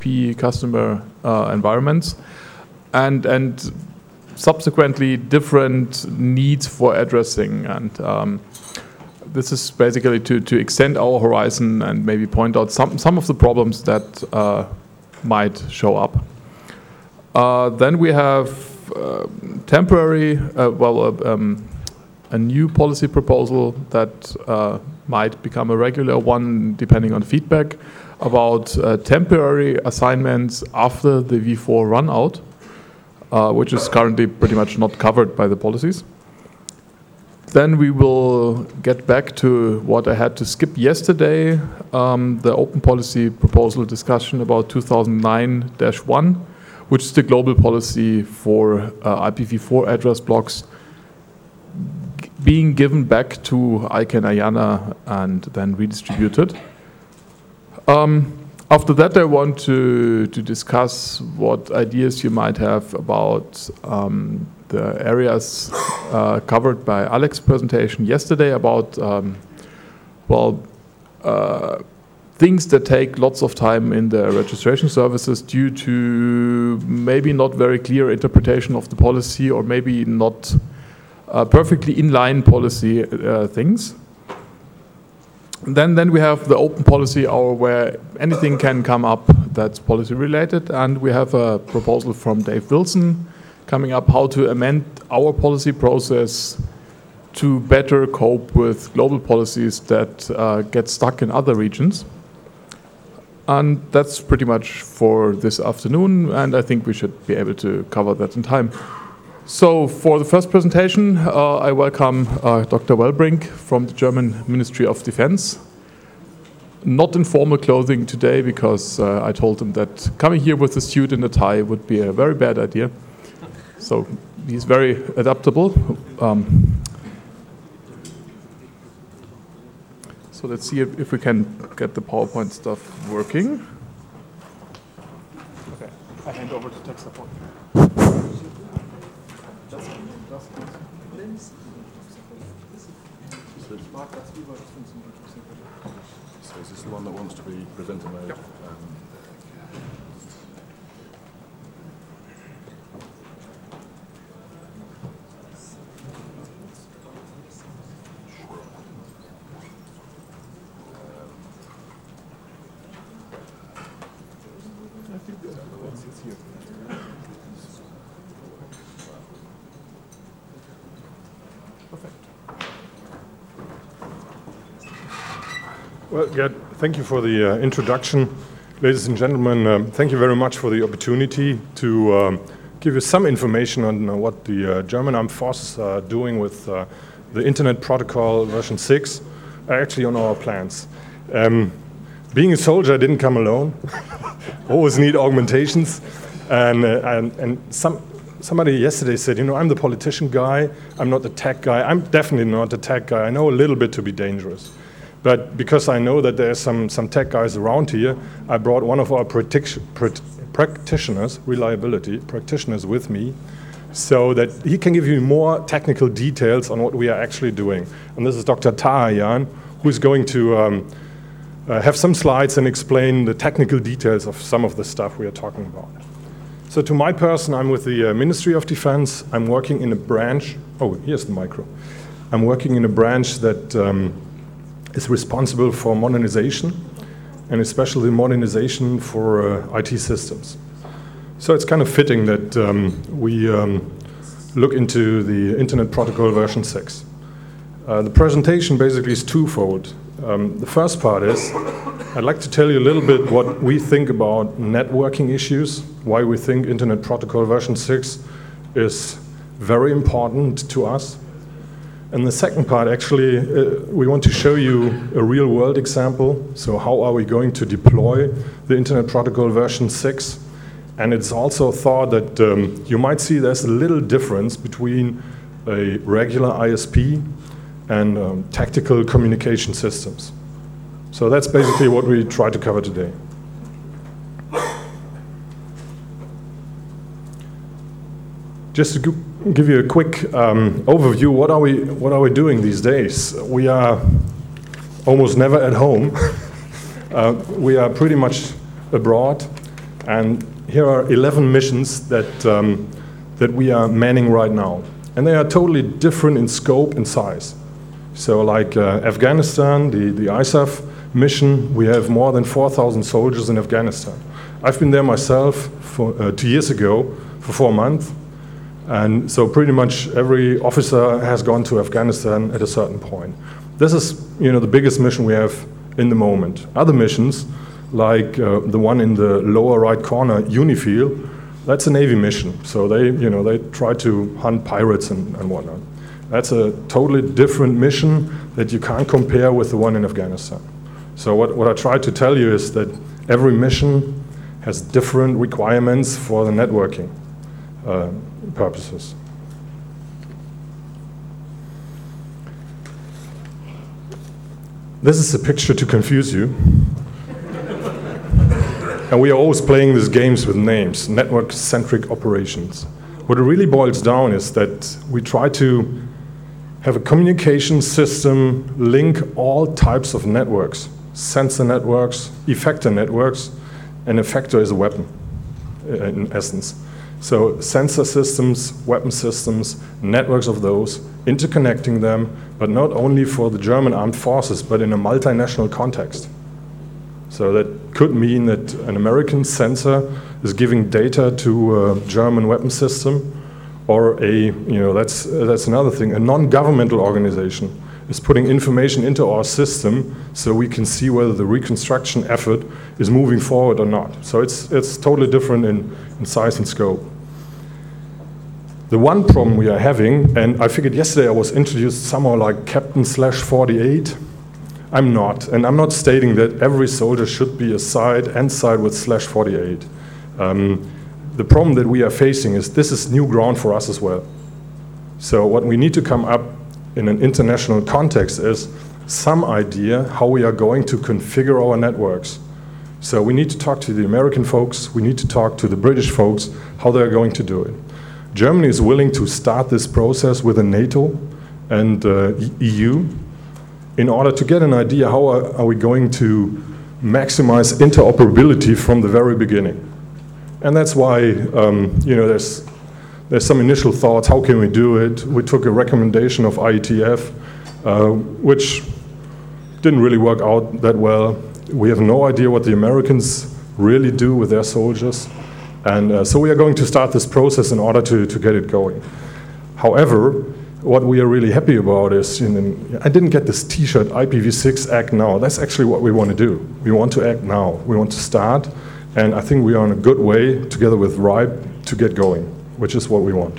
ISP customer environments, and subsequently different needs for addressing. And this is basically to extend our horizon and maybe point out some of the problems that might show up. Then we have temporary, a new policy proposal that might become a regular one depending on feedback about temporary assignments after the V4 run out, which is currently pretty much not covered by the policies. Then we will get back to what I had to skip yesterday, the open policy proposal discussion about 2009-1, which is the global policy for IPv4 address blocks being given back to ICANN IANA and then redistributed. After that, I want to discuss what ideas you might have about the areas covered by Alex's presentation yesterday about, things that take lots of time in the registration services due to maybe not very clear interpretation of the policy or maybe not perfectly inline policy things. Then we have the open policy hour where anything can come up that's policy related, and we have a proposal from Dave Wilson coming up how to amend our policy process to better cope with global policies that get stuck in other regions. And that's pretty much for this afternoon, and I think we should be able to cover that in time. So for the first presentation, I welcome Dr. Wellbrink from the German Ministry of Defense. Not in formal clothing today because I told him that coming here with a suit and a tie would be a very bad idea. So he's very adaptable. So let's see if we can get the PowerPoint stuff working. Okay, I hand over to tech support. So is this the one that wants to be presenter mode? Yep. Well, Gerd, thank you for the introduction. Ladies and gentlemen, thank you very much for the opportunity to give you some information on what the German Armed Forces are doing with the Internet Protocol version 6, actually on our plans. Being a soldier, I didn't come alone. Always need augmentations. And somebody yesterday said, you know, I'm the politician guy, I'm not the tech guy. I'm definitely not the tech guy. I know a little bit to be dangerous. But because I know that there's some tech guys around here, I brought one of our practitioners, reliability practitioners, with me, so that he can give you more technical details on what we are actually doing. And this is Dr. Taha Jan, who's going to have some slides and explain the technical details of some of the stuff we are talking about. So to my person, I'm with the Ministry of Defense. I'm working in a branch, oh, here's the micro. I'm working in a branch that is responsible for modernization, and especially modernization for IT systems. So it's kind of fitting that we look into the Internet Protocol version 6. The presentation basically is twofold. The first part is, I'd like to tell you a little bit what we think about networking issues, why we think Internet Protocol version 6 is very important to us. And the second part, actually, we want to show you a real-world example. So how are we going to deploy the Internet Protocol version 6? And it's also thought that you might see there's a little difference between a regular ISP and tactical communication systems. So that's basically what we try to cover today. Just to give you a quick overview, what are we doing these days? We are almost never at home. We are pretty much abroad. And here are 11 missions that we are manning right now. And they are totally different in scope and size. So like Afghanistan, the ISAF mission, we have more than 4,000 soldiers in Afghanistan. I've been there myself for 2 years ago for 4 months. And so pretty much every officer has gone to Afghanistan at a certain point. This is, the biggest mission we have in the moment. Other missions, like the one in the lower right corner, UNIFIL, that's a Navy mission. So they try to hunt pirates and whatnot. That's a totally different mission that you can't compare with the one in Afghanistan. So what I try to tell you is that every mission has different requirements for the networking purposes. This is a picture to confuse you. And we are always playing these games with names, network-centric operations. What it really boils down is that we try to have a communication system link all types of networks, sensor networks, effector networks, and effector is a weapon, in essence. So sensor systems, weapon systems, networks of those, interconnecting them, but not only for the German armed forces, but in a multinational context. So that could mean that an American sensor is giving data to a German weapon system, or that's another thing, a non-governmental organization is putting information into our system so we can see whether the reconstruction effort is moving forward or not. So it's totally different in size and scope. The one problem we are having, and I figured yesterday I was introduced somehow like Captain/48. I'm not, and I'm not stating that every soldier should be assigned with /48. The problem that we are facing is this is new ground for us as well. So what we need to come up in an international context is some idea how we are going to configure our networks. So we need to talk to the American folks, we need to talk to the British folks, how they're going to do it. Germany is willing to start this process with NATO and EU in order to get an idea how are we going to maximize interoperability from the very beginning. And that's why there's some initial thoughts, how can we do it? We took a recommendation of IETF, which didn't really work out that well. We have no idea what the Americans really do with their soldiers. And so we are going to start this process in order to get it going. However, what we are really happy about is, I didn't get this t-shirt, IPv6 Act Now. That's actually what we want to do. We want to act now. We want to start. And I think we are in a good way, together with RIPE, to get going, which is what we want.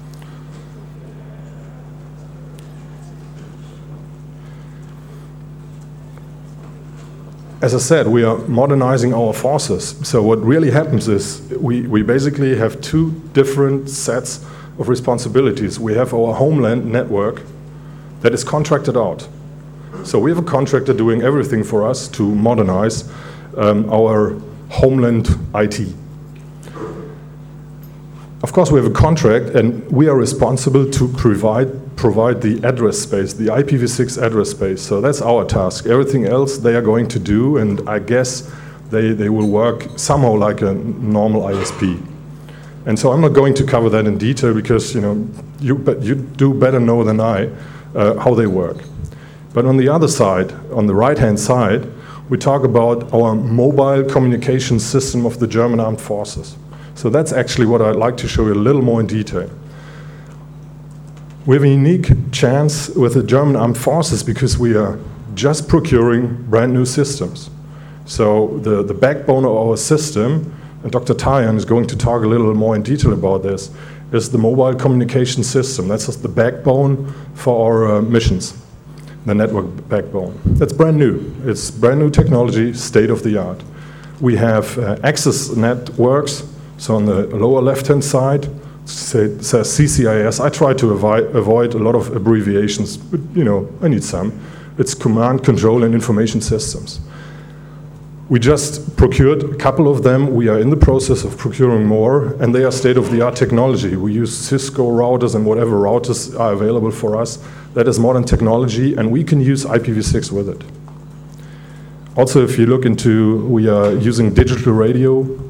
As I said, we are modernizing our forces. So what really happens is we basically have two different sets of responsibilities. We have our homeland network that is contracted out. So we have a contractor doing everything for us to modernize our homeland IT. Of course, we have a contract, and we are responsible to provide the address space, the IPv6 address space. So that's our task. Everything else they are going to do, and I guess they will work somehow like a normal ISP. And so I'm not going to cover that in detail because you do better know than I how they work. But on the other side, on the right-hand side, we talk about our mobile communication system of the German Armed Forces. So that's actually what I'd like to show you a little more in detail. We have a unique chance with the German Armed Forces because we are just procuring brand new systems. So the backbone of our system, and Dr. Tarjan is going to talk a little more in detail about this, is the mobile communication system. That's just the backbone for our missions, the network backbone. That's brand new. It's brand new technology, state of the art. We have access networks. So on the lower left-hand side, it says CCIS. I try to avoid a lot of abbreviations, but I need some. It's Command, Control, and Information Systems. We just procured a couple of them. We are in the process of procuring more, and they are state-of-the-art technology. We use Cisco routers and whatever routers are available for us. That is modern technology, and we can use IPv6 with it. Also, if you look into, we are using digital radio.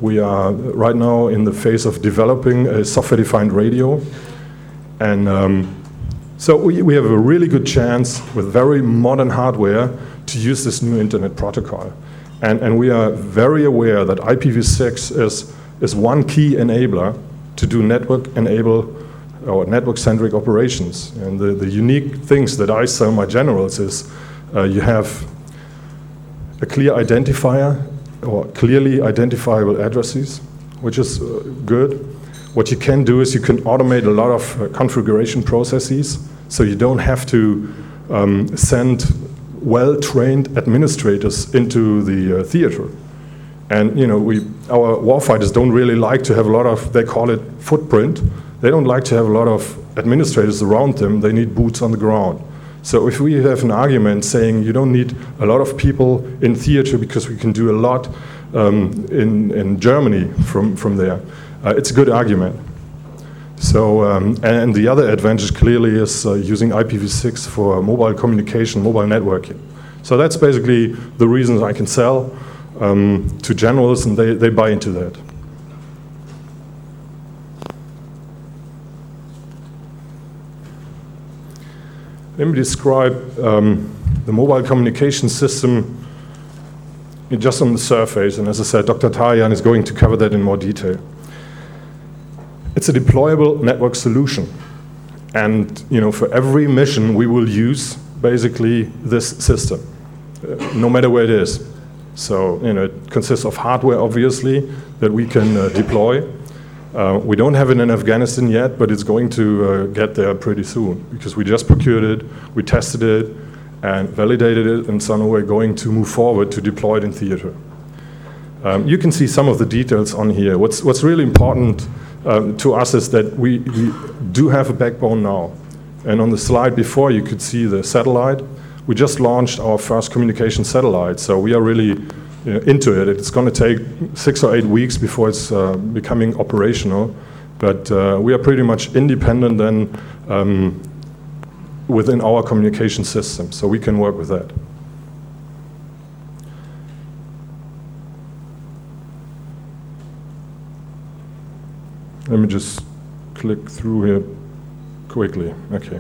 We are right now in the phase of developing a software-defined radio. And so we have a really good chance with very modern hardware to use this new internet protocol. And we are very aware that IPv6 is one key enabler to do network-centric operations. And the unique things that I tell my generals is you have a clear identifier or clearly identifiable addresses, which is good. What you can do is you can automate a lot of configuration processes, so you don't have to send well-trained administrators into the theater. And our warfighters don't really like to have a lot of, they call it footprint. They don't like to have a lot of administrators around them. They need boots on the ground. So if we have an argument saying you don't need a lot of people in theater because we can do a lot in Germany from there, it's a good argument. So, and the other advantage clearly is using IPv6 for mobile communication, mobile networking. So that's basically the reasons I can sell to generals, and they buy into that. Let me describe the mobile communication system just on the surface, and as I said, Dr. Tarian is going to cover that in more detail. It's a deployable network solution, and for every mission we will use basically this system, no matter where it is. So it consists of hardware, obviously, that we can deploy. We don't have it in Afghanistan yet, but it's going to get there pretty soon, because we just procured it, we tested it, and validated it, and so now we're going to move forward to deploy it in theater. You can see some of the details on here. What's really important to us is that we do have a backbone now. And on the slide before, you could see the satellite. We just launched our first communication satellite, so we are really into it. It's going to take 6 or 8 weeks before it's becoming operational, but we are pretty much independent then within our communication system, so we can work with that. Let me just click through here quickly. Okay.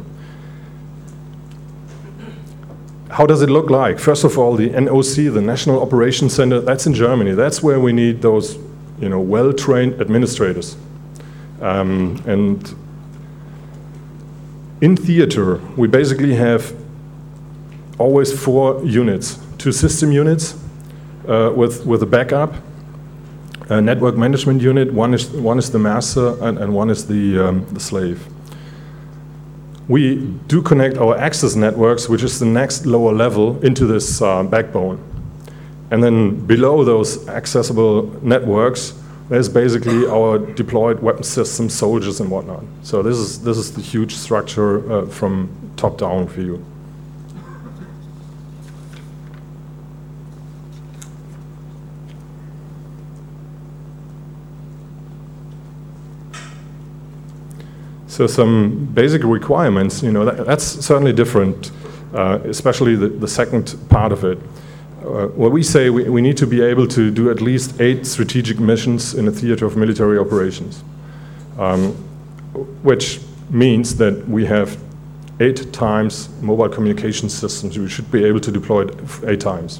How does it look like? First of all, the NOC, the National Operations Center, that's in Germany. That's where we need those, well-trained administrators. And in theater, we basically have always 4 units: 2 system units with a backup, a network management unit. One is the master, and one is the slave. We do connect our access networks, which is the next lower level, into this backbone. And then below those accessible networks, there's basically our deployed weapon systems, soldiers, and whatnot. So this is the huge structure from top-down view. So some basic requirements, that's certainly different, especially the second part of it. What we say, we need to be able to do at least 8 strategic missions in a theater of military operations, which means that we have 8 times mobile communication systems. We should be able to deploy it 8 times.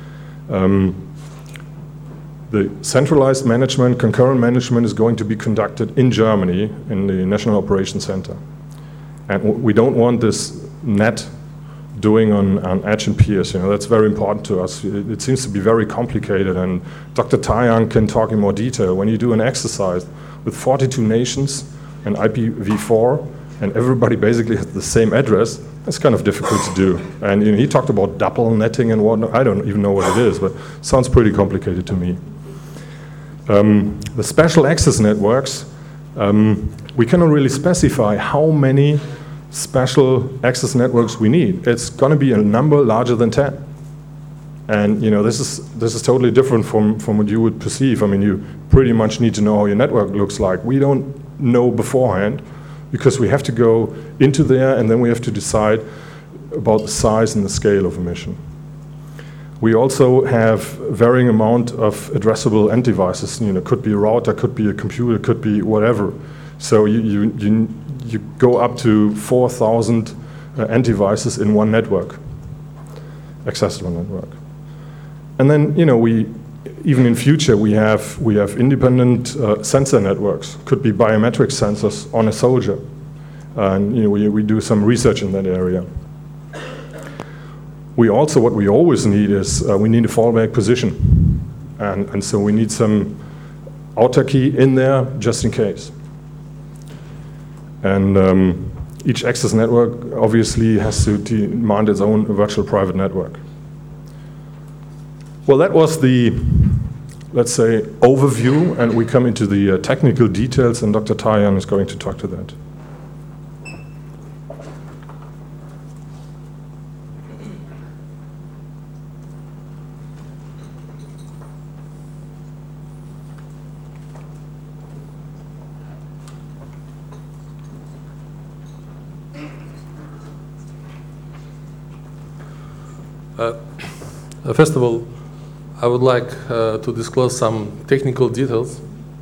The centralized management, concurrent management is going to be conducted in Germany in the National Operations Center. And we don't want this net doing on edge and peers. That's very important to us. It seems to be very complicated, and Dr. Tarian can talk in more detail. When you do an exercise with 42 nations and IPv4, and everybody basically has the same address, that's kind of difficult to do. And he talked about double netting and whatnot. I don't even know what it is, but it sounds pretty complicated to me. The special access networks, we cannot really specify how many special access networks we need. It's going to be a number larger than 10. And this is totally different from what you would perceive. I mean, you pretty much need to know how your network looks like. We don't know beforehand, because we have to go into there and then we have to decide about the size and the scale of a mission. We also have varying amount of addressable end devices. Could be a router, could be a computer, could be whatever. So you go up to 4,000 end devices in one network, accessible network. And then even in future we have independent sensor networks. Could be biometric sensors on a soldier, and we do some research in that area. What we always need is we need a fallback position, and so we need some autarky in there just in case. And each access network obviously has to demand its own virtual private network. Well, that was the, let's say, overview, and we come into the technical details, and Dr. Tarian is going to talk to that. First of all, I would like to disclose some technical details.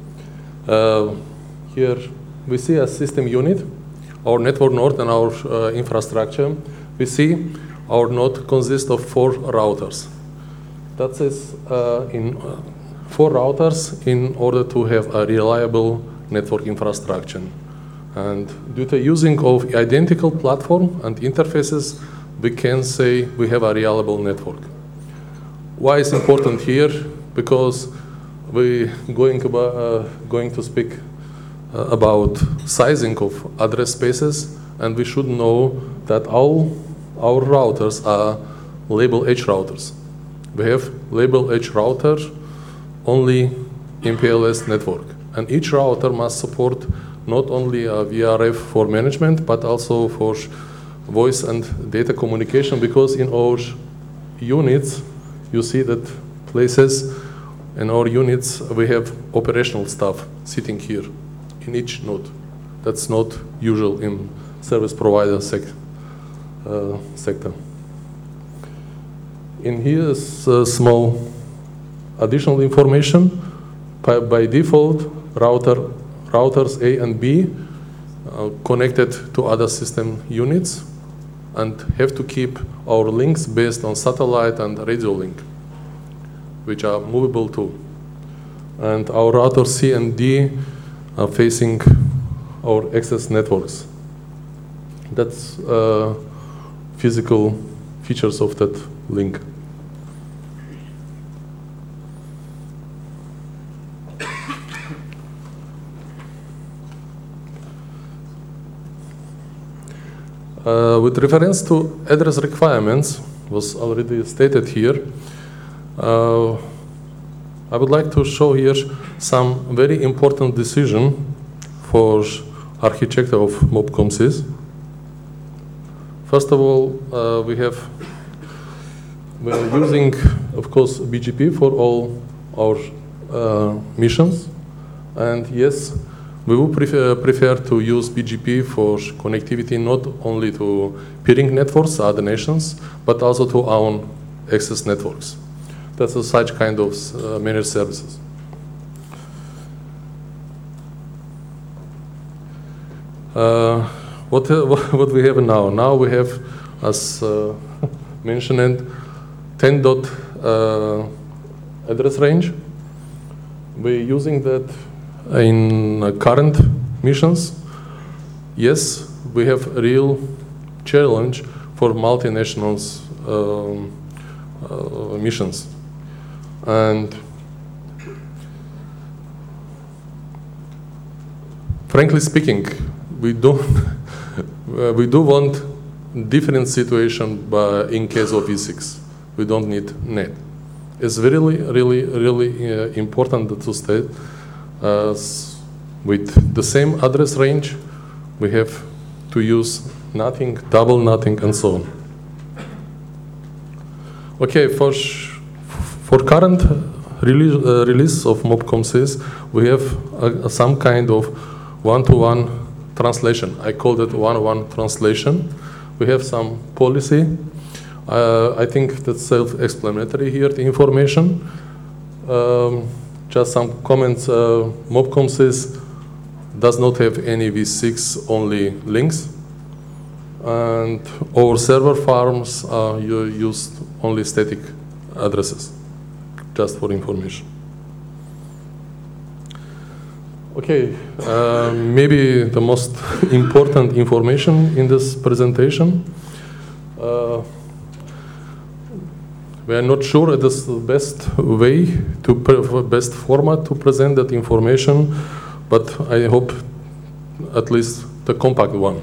Here we see a system unit, our network node and our infrastructure. We see our node consists of 4 routers. That is in 4 routers in order to have a reliable network infrastructure. And due to using of identical platform and interfaces, we can say we have a reliable network. Why is important here? Because we're going to speak about sizing of address spaces, and we should know that all our routers are label H routers. We have label H router only MPLS network, and each router must support not only a VRF for management, but also for voice and data communication, because in our units, you see that places in our units, we have operational staff sitting here in each node. That's not usual in service provider sector. In here is small additional information. By default, routers A and B connected to other system units and have to keep our links based on satellite and radio link, which are movable too. And our routers C and D are facing our access networks. That's physical features of that link. With reference to address requirements, was already stated here, I would like to show here some very important decision for architecture of MobCom/SYS. First of all, we are using, of course, BGP for all our missions, and yes, we would prefer to use BGP for connectivity not only to peering networks, other nations, but also to our own access networks. That's such kind of managed services. What we have now? Now we have, as mentioned, 10 dot address range. We're using that in current missions. Yes, we have a real challenge for multinationals missions. And frankly speaking, we do want different situation in case of V6. We don't need NAT. It's really important to state with the same address range, we have to use nothing, double nothing, and so on. Okay, for current release of MobCom/SYS, we have some kind of one-to-one translation. I call it one-to-one translation. We have some policy I think that's self-explanatory here, the information. Just some comments. MobCom does not have any v6 only links. And our server farms used only static addresses, just for information. Okay, maybe the most important information in this presentation. We are not sure it is the best way, best format to present that information, but I hope at least the compact one.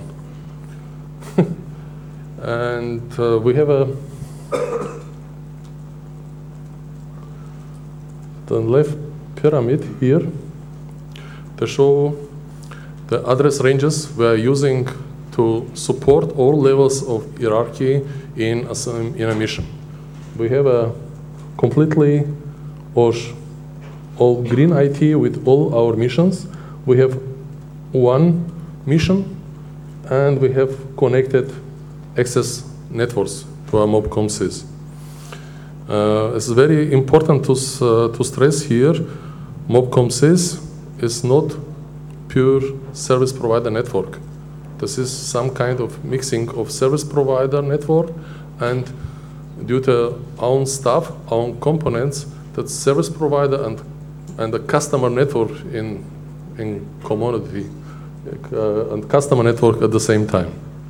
And we have the left pyramid here to show the address ranges we are using to support all levels of hierarchy in a mission. We have a completely all green IT with all our missions. We have one mission, and we have connected access networks to our MobCom sys. It's very important to stress here, MobCom sys is not pure service provider network. This is some kind of mixing of service provider network and due to own stuff, own components, that service provider and the customer network in commodity and customer network at the same time.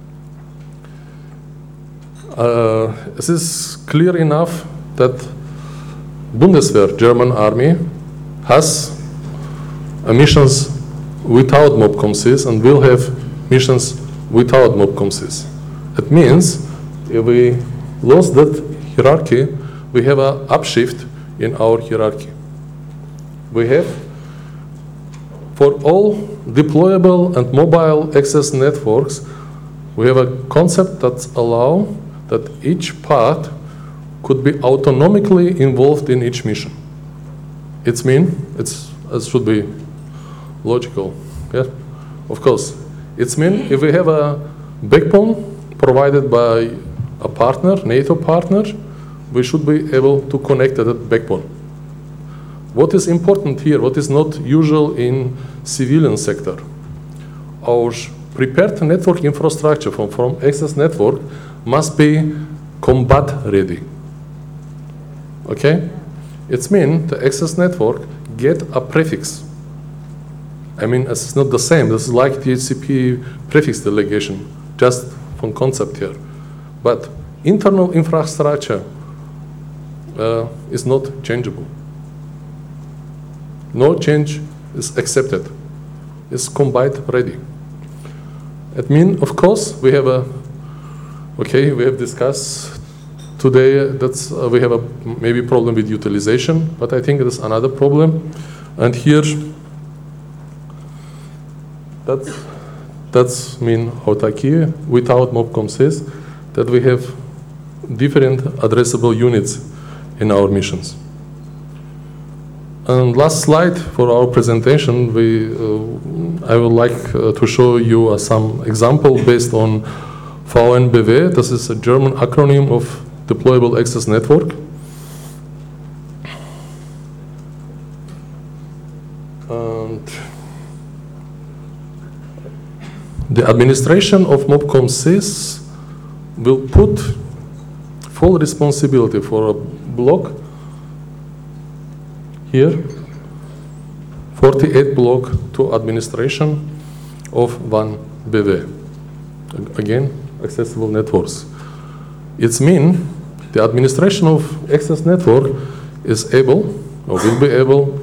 This is clear enough that Bundeswehr, German army, has missions without MobCom sys and will have missions without MobCom sys. It means if we lost that hierarchy, we have an upshift in our hierarchy. We have, for all deployable and mobile access networks, we have a concept that allows that each part could be autonomically involved in each mission. It should be logical, yeah? Of course. It means if we have a backbone provided by a partner, NATO partner, we should be able to connect to that backbone. What is important here, what is not usual in civilian sector, our prepared network infrastructure from access network must be combat ready. Okay? It means the access network get a prefix. I mean, it's not the same. This is like DHCP prefix delegation, just from concept here. But internal infrastructure is not changeable. No change is accepted. It's combat ready. It means, of course, we have discussed today that we have a maybe problem with utilization, but I think it is another problem. And here, that's mean autarky without MobCom sys, that we have different addressable units in our missions. And last slide for our presentation, I would like to show you some example based on VNBW. This is a German acronym of Deployable Access Network. And the administration of MobCom sys will put full responsibility for a block here, 48 block to administration of VNBW. Again, accessible networks. It means the administration of access network is able, or will be able,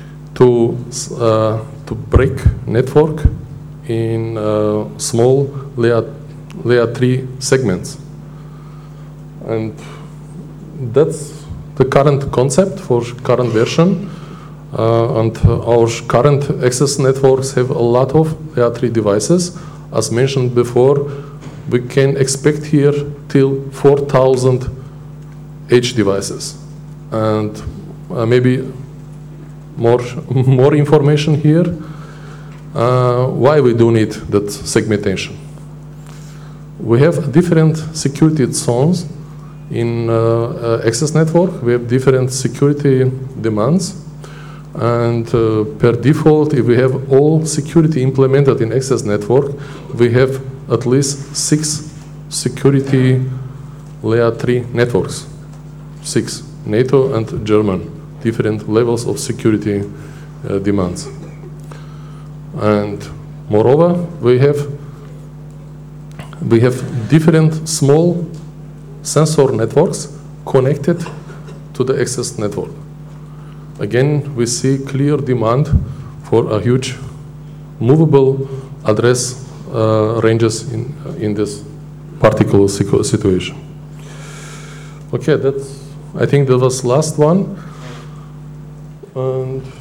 to break network in small layer 3 segments. And that's the current concept for current version. And our current access networks have a lot of layer 3 devices. As mentioned before, we can expect here till 4,000 edge devices. And maybe more information here. Why we do need that segmentation? We have different security zones In access network, we have different security demands. And per default, if we have all security implemented in access network, we have at least 6 security layer 3 networks. 6, NATO and German, different levels of security demands. And moreover, we have different small sensor networks connected to the access network. Again, we see clear demand for a huge movable address ranges in this particular situation. Okay, I think that was last one. And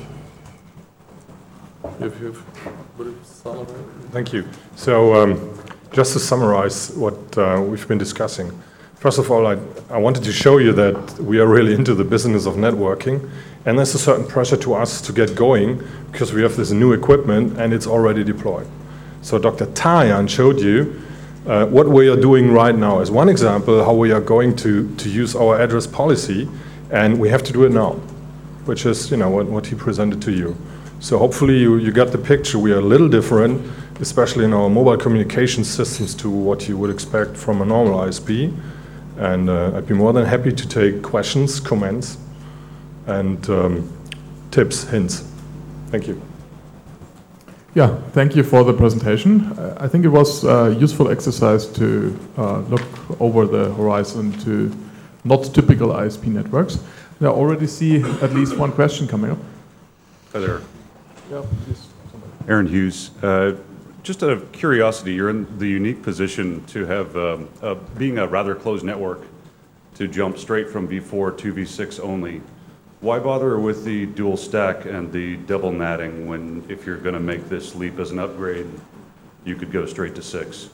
if you've summarized. Thank you. So just to summarize what we've been discussing. First of all, I wanted to show you that we are really into the business of networking, and there's a certain pressure to us to get going because we have this new equipment and it's already deployed. So Dr. Tarajan showed you what we are doing right now as one example, how we are going to use our address policy, and we have to do it now, which is what he presented to you. So hopefully you got the picture. We are a little different, especially in our mobile communication systems, to what you would expect from a normal ISP. And I'd be more than happy to take questions, comments, and tips, hints. Thank you. Yeah, thank you for the presentation. I think it was a useful exercise to look over the horizon to not typical ISP networks. I already see at least one question coming up. Hi there. Yeah, please. Aaron Hughes. Just out of curiosity, you're in the unique position to have, being a rather closed network, to jump straight from V4 to V6 only. Why bother with the dual stack and the double natting when, if you're going to make this leap as an upgrade, you could go straight to 6?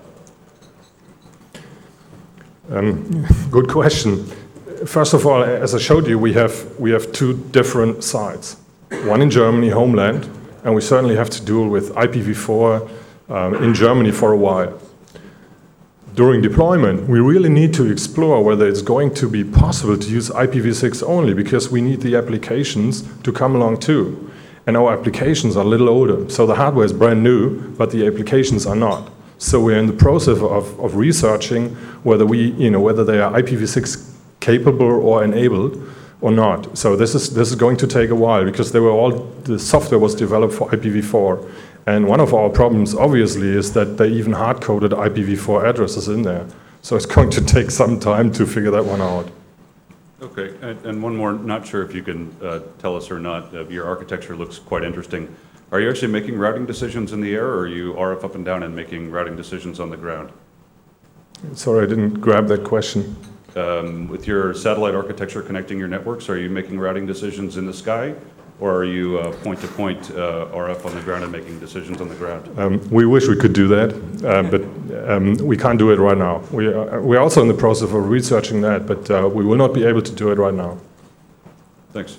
Good question. First of all, as I showed you, we have 2 different sites. One in Germany, homeland, and we certainly have to deal with IPv4 in Germany for a while. During deployment, we really need to explore whether it's going to be possible to use IPv6 only, because we need the applications to come along too. And our applications are a little older, so the hardware is brand new, but the applications are not. So we're in the process of researching whether whether they are IPv6 capable or enabled or not. So this is going to take a while, because the software was developed for IPv4. And one of our problems, obviously, is that they even hard-coded IPv4 addresses in there. So it's going to take some time to figure that one out. Okay, and one more, not sure if you can tell us or not, your architecture looks quite interesting. Are you actually making routing decisions in the air, or are you RF up and down and making routing decisions on the ground? Sorry, I didn't grab that question. With your satellite architecture connecting your networks, are you making routing decisions in the sky, or are you point-to-point RF on the ground and making decisions on the ground? We wish we could do that, but we can't do it right now. We're also in the process of researching that, but we will not be able to do it right now. Thanks.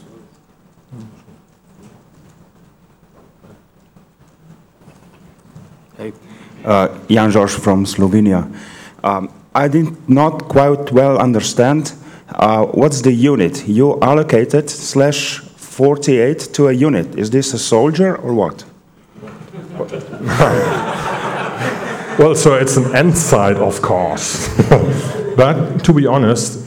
Hey, Jan George from Slovenia. I did not quite well understand what's the unit. You allocated /48 to a unit. Is this a soldier or what? Well, so it's an end site, of course. But to be honest,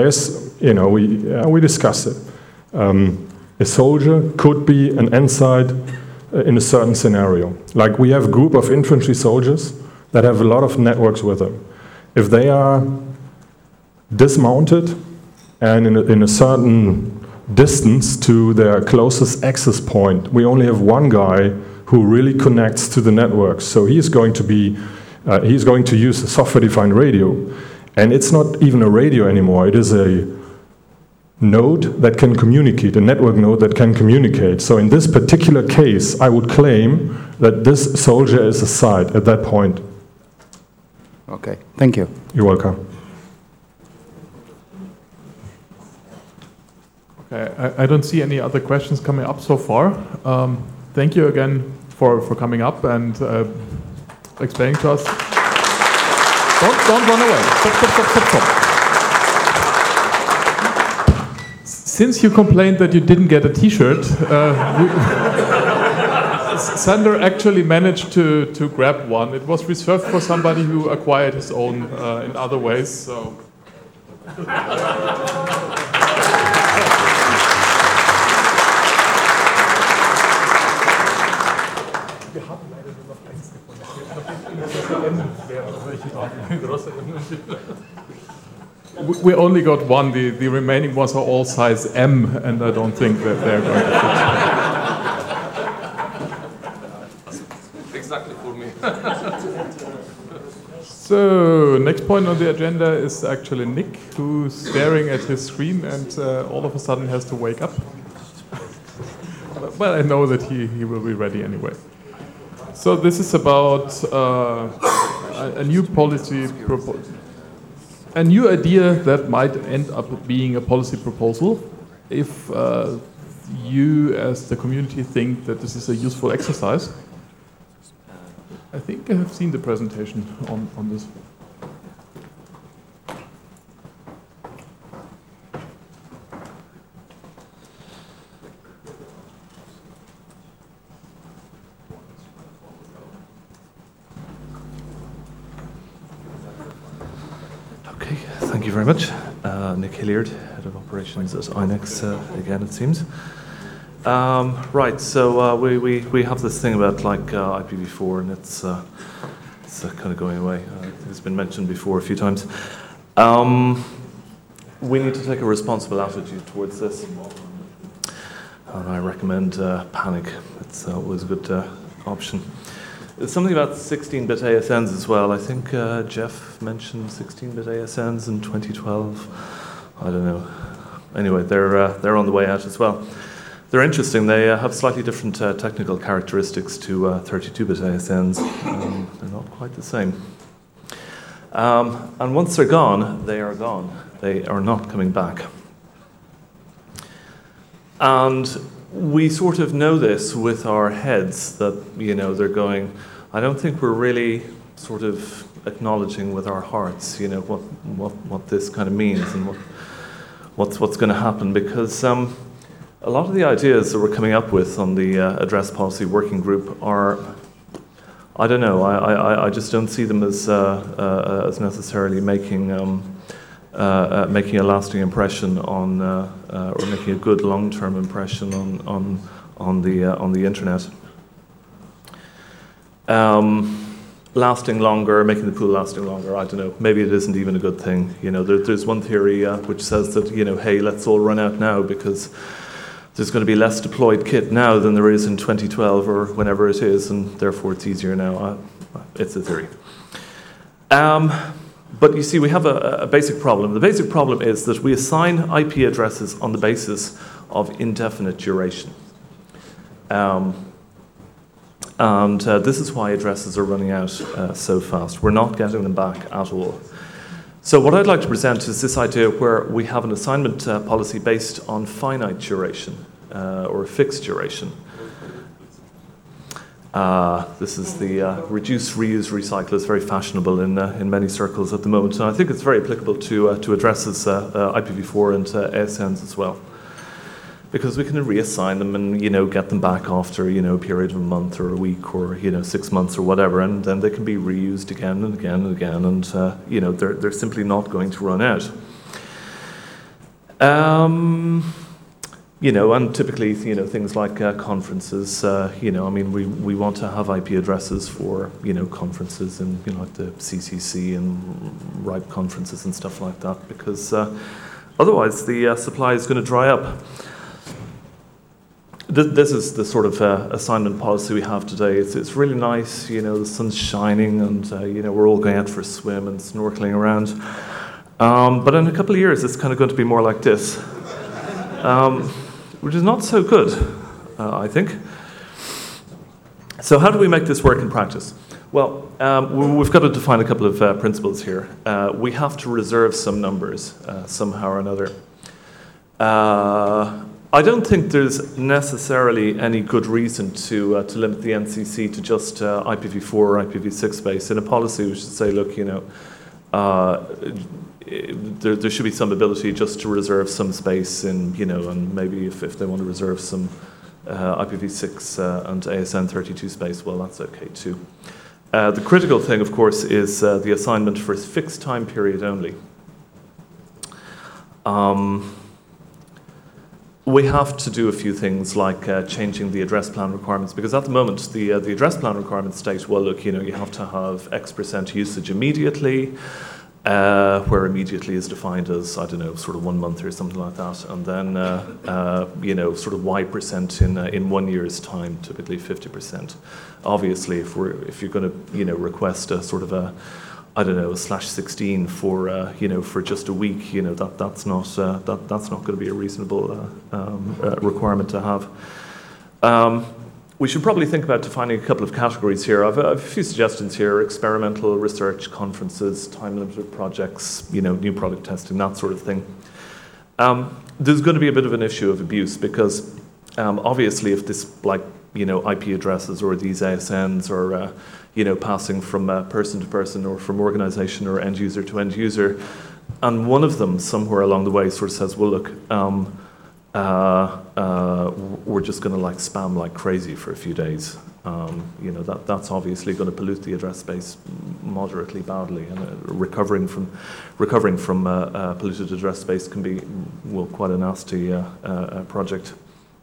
we discussed it. A soldier could be an end site in a certain scenario. Like, we have a group of infantry soldiers that have a lot of networks with them. If they are dismounted and in a certain distance to their closest access point, we only have one guy who really connects to the network. So he's going to use a software-defined radio. And it's not even a radio anymore. It is a node that can communicate, a network node that can communicate. So in this particular case, I would claim that this soldier is a site at that point. Okay, thank you. You're welcome. Okay, I don't see any other questions coming up so far. Thank you again for coming up and explaining to us. Don't run away. Stop. Since you complained that you didn't get a T-shirt, Sander actually managed to grab one. It was reserved for somebody who acquired his own in other ways. So. We only got one. The remaining ones are all size M, and I don't think that they're going to fit. Exactly for me. So, next point on the agenda is actually Nick, who's staring at his screen and all of a sudden has to wake up. Well, I know that he will be ready anyway. So this is about a new policy proposal. A new idea that might end up being a policy proposal if you as the community think that this is a useful exercise. I think I have seen the presentation on this. Okay, thank you very much. Nick Hilliard, Head of Operations at INEX, again it seems. Right, so we have this thing about like IPv4 and it's kind of going away. It's been mentioned before a few times. We need to take a responsible attitude towards this. And I recommend panic. It's always a good option. There's something about 16-bit ASNs as well. I think Jeff mentioned 16-bit ASNs in 2012. I don't know. Anyway, they're on the way out as well. They're interesting. They have slightly different technical characteristics to 32-bit ASNs. They're not quite the same. And once they're gone, they are gone. They are not coming back. And we sort of know this with our heads that, you know, they're going. I don't think we're really sort of acknowledging with our hearts, you know, what this kind of means and what's going to happen, because a lot of the ideas that we're coming up with on the Address Policy Working Group are, I don't know, I just don't see them as necessarily making a lasting impression on, or making a good long-term impression on the internet. Lasting longer, making the pool lasting longer, I don't know. Maybe it isn't even a good thing. You know, there's one theory which says that, you know, hey, let's all run out now because there's going to be less deployed kit now than there is in 2012 or whenever it is, and therefore it's easier now. It's a theory. But you see, we have a basic problem. The basic problem is that we assign IP addresses on the basis of indefinite duration. And this is why addresses are running out so fast. We're not getting them back at all. So what I'd like to present is this idea where we have an assignment policy based on finite duration or fixed duration. This is the reduce, reuse, recycle. It's very fashionable in many circles at the moment, and I think it's very applicable to addresses IPv4 and ASNs as well, because we can reassign them and, you know, get them back after, you know, a period of a month or a week or, you know, 6 months or whatever, and then they can be reused again and again and again, and you know, they're simply not going to run out. You know, and typically, you know, things like conferences, you know, I mean, we want to have IP addresses for, you know, conferences and, you know, like the CCC and RIPE conferences and stuff like that, because otherwise the supply is going to dry up. This is the sort of assignment policy we have today. It's really nice, you know, the sun's shining and, you know, we're all going out for a swim and snorkeling around. But in a couple of years, it's kind of going to be more like this. Which is not so good, I think. So how do we make this work in practice? Well, we've got to define a couple of principles here. We have to reserve some numbers somehow or another. I don't think there's necessarily any good reason to limit the NCC to just IPv4 or IPv6 space in a policy which should say, look, you know, there should be some ability just to reserve some space in, and maybe if they want to reserve some IPv6 and ASN 32 space, well, that's okay too. The critical thing, of course, is the assignment for a fixed time period only. We have to do a few things like changing the address plan requirements, because at the moment the address plan requirements state, well, look, you have to have X% usage immediately, where immediately is defined as, I don't know, sort of 1 month or something like that, and then sort of Y% in 1 year's time, typically 50%. Obviously, if you're going to request a sort of a, I don't know, a /16 for just a week, that's not going to be a reasonable requirement to have. We should probably think about defining a couple of categories here. I've a few suggestions here: experimental research, conferences, time-limited projects, new product testing, that sort of thing. There's going to be a bit of an issue of abuse, because obviously if this, IP addresses or these ASNs are passing from person to person or from organization or end user to end user, and one of them somewhere along the way sort of says, well, look, we're just going to spam like crazy for a few days. That's obviously going to pollute the address space moderately badly, and recovering from polluted address space can be, quite a nasty project.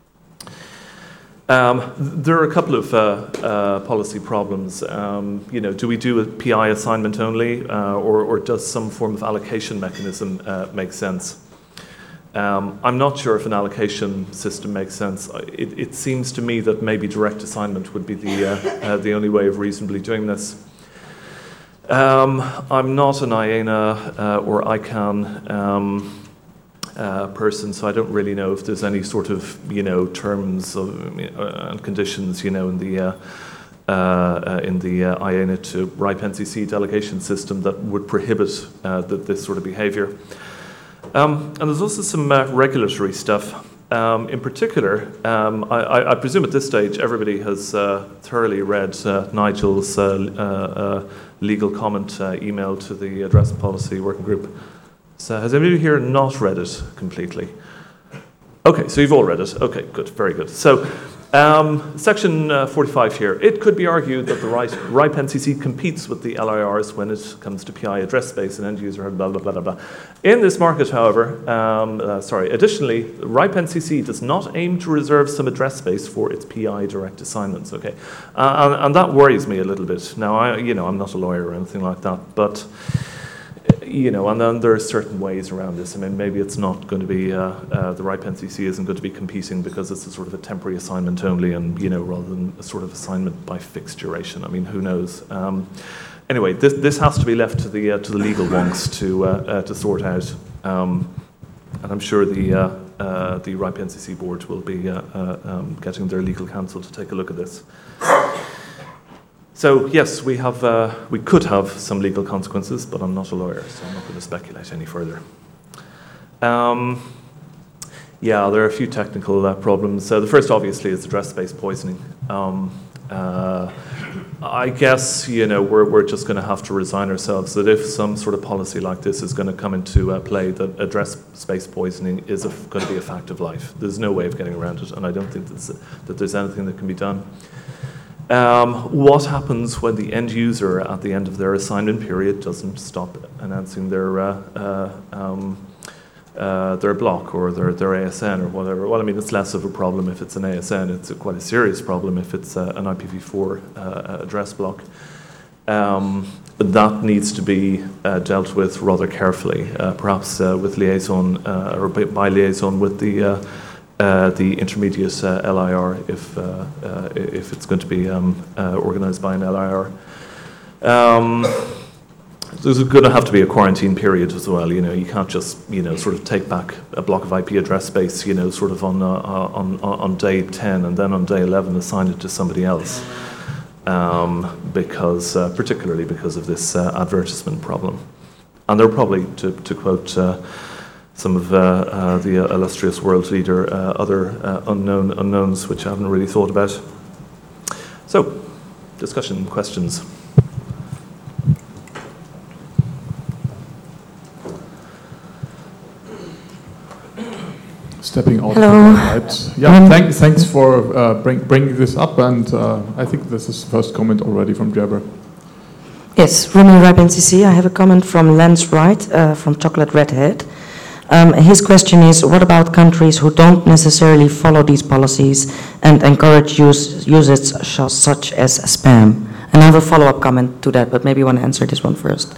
There are a couple of policy problems. Do we do a PI assignment only, or does some form of allocation mechanism make sense? I'm not sure if an allocation system makes sense. It seems to me that maybe direct assignment would be the only way of reasonably doing this. I'm not an IANA or ICANN person, so I don't really know if there's any sort of terms and conditions in the IANA to RIPE NCC delegation system that would prohibit this sort of behaviour. And there's also some regulatory stuff. In particular, I presume at this stage everybody has thoroughly read Nigel's legal comment email to the Address Policy Working Group. So has anybody here not read it completely? Okay, so you've all read it. Okay, good, very good. So section 45 here. It could be argued that the RIPE NCC competes with the LIRs when it comes to PI address space and end user, blah, blah, blah, blah, blah. In this market, however, additionally, RIPE NCC does not aim to reserve some address space for its PI direct assignments, okay? And that worries me a little bit. Now, I'm not a lawyer or anything like that, but and then there are certain ways around this. I mean, maybe it's not going to be, the RIPE NCC isn't going to be competing because it's a sort of a temporary assignment only, and, rather than a sort of assignment by fixed duration. I mean, who knows? Anyway, this has to be left to the legal wonks to sort out. And I'm sure the RIPE NCC board will be getting their legal counsel to take a look at this. So yes, we could have some legal consequences, but I'm not a lawyer, so I'm not going to speculate any further. Yeah, there are a few technical problems. So the first, obviously, is address space poisoning. I guess we're just going to have to resign ourselves that if some sort of policy like this is going to come into play, that address space poisoning is going to be a fact of life. There's no way of getting around it, and I don't think that there's anything that can be done. What happens when the end user at the end of their assignment period doesn't stop announcing their block or their ASN or whatever? Well, I mean, it's less of a problem if it's an ASN. It's quite a serious problem if it's an IPv4 address block. That needs to be dealt with rather carefully, perhaps with liaison or by liaison with the intermediate LIR if it's going to be organized by an LIR. There's going to have to be a quarantine period as well. You can't just sort of take back a block of IP address space sort of on day 10 and then on day 11 assign it to somebody else, particularly because of this advertisement problem. And they're probably, to quote some of the illustrious world leader, other unknown unknowns which I haven't really thought about. So, discussion, questions. stepping out Hello. of the limelight. Yeah, thanks for bringing this up, and I think this is the first comment already from Jabber. Yes, Rumi Ripe NCC. I have a comment from Lance Wright from Chocolate Redhead. His question is, what about countries who don't necessarily follow these policies and encourage usage such as spam? And I have a follow-up comment to that, but maybe you want to answer this one first.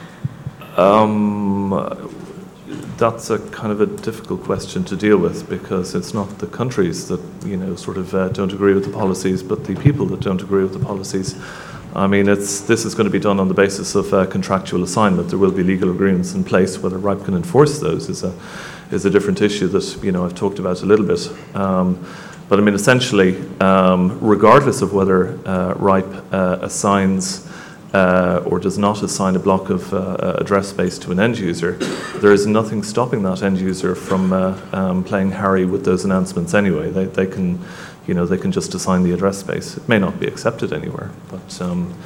That's a kind of a difficult question to deal with, because it's not the countries that, sort of don't agree with the policies, but the people that don't agree with the policies. I mean, this is going to be done on the basis of contractual assignment. There will be legal agreements in place. Whether RIPE can enforce those is a different issue that I've talked about a little bit. But I mean, essentially, regardless of whether RIPE assigns or does not assign a block of address space to an end user, there is nothing stopping that end user from playing Harry with those announcements anyway. They can, they can just assign the address space. It may not be accepted anywhere, but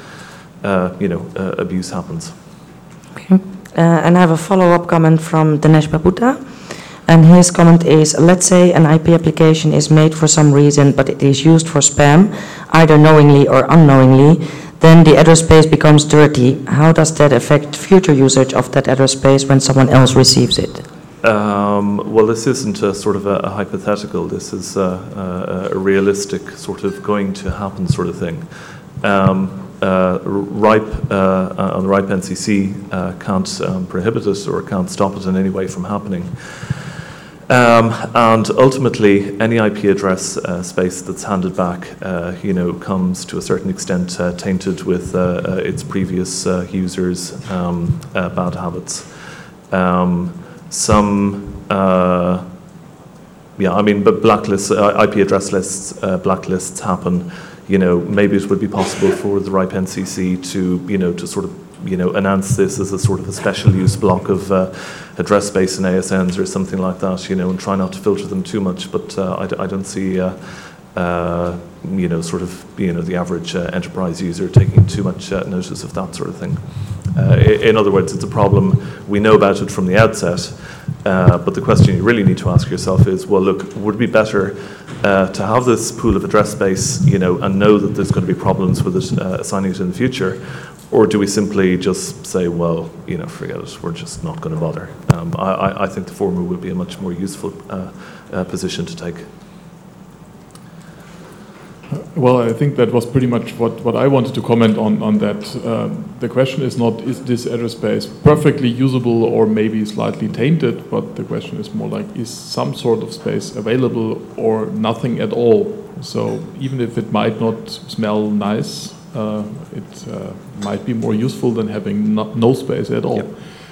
abuse happens. Okay. And I have a follow-up comment from Dinesh Babuta. And his comment is, let's say an IP application is made for some reason, but it is used for spam, either knowingly or unknowingly, then the address space becomes dirty. How does that affect future usage of that address space when someone else receives it? Well, this isn't a sort of a hypothetical. This is a realistic sort of going to happen sort of thing. RIPE on the RIPE NCC can't prohibit it or can't stop it in any way from happening. And ultimately, any IP address space that's handed back, comes to a certain extent tainted with its previous users' bad habits. But blacklists, IP address lists, blacklists happen. Maybe it would be possible for the RIPE NCC to sort of, announce this as a sort of a special use block of address space in ASNs or something like that, and try not to filter them too much. But I don't see, the average enterprise user taking too much notice of that sort of thing. In other words, it's a problem. We know about it from the outset, but the question you really need to ask yourself is, well, look, would it be better to have this pool of address space, and know that there's going to be problems with it assigning it in the future, or do we simply just say, well, forget it, we're just not going to bother? I think the former would be a much more useful position to take. Well, I think that was pretty much what I wanted to comment on that. The question is not, is this address space perfectly usable or maybe slightly tainted, but the question is more like, is some sort of space available or nothing at all? So even if it might not smell nice, it might be more useful than having no space at all. Yep.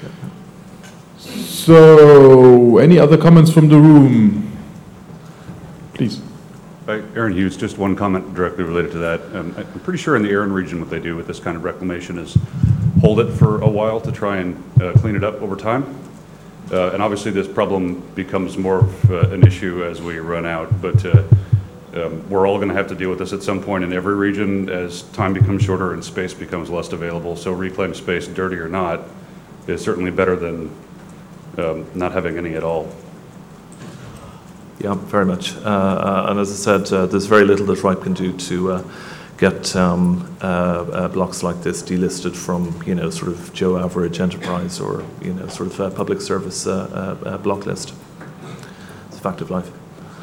So, any other comments from the room? Please. Aaron Hughes, just one comment directly related to that. I'm pretty sure in the Aran region what they do with this kind of reclamation is hold it for a while to try and clean it up over time. And obviously this problem becomes more of an issue as we run out, but we're all going to have to deal with this at some point in every region as time becomes shorter and space becomes less available. So reclaimed space, dirty or not, is certainly better than not having any at all. Yeah, very much. And as I said, there's very little that RIPE can do to get blocks like this delisted from, sort of Joe Average Enterprise or, sort of public service block list. It's a fact of life.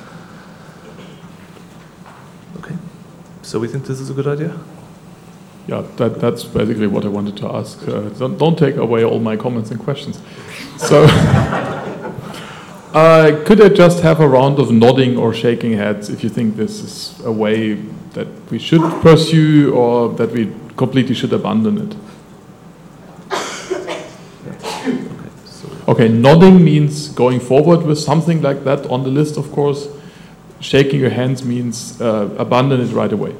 Okay, so we think this is a good idea? Yeah, that's basically what I wanted to ask. Don't take away all my comments and questions. So, could I just have a round of nodding or shaking heads if you think this is a way that we should pursue or that we completely should abandon it? Okay, nodding means going forward with something like that on the list, of course. Shaking your hands means abandon it right away.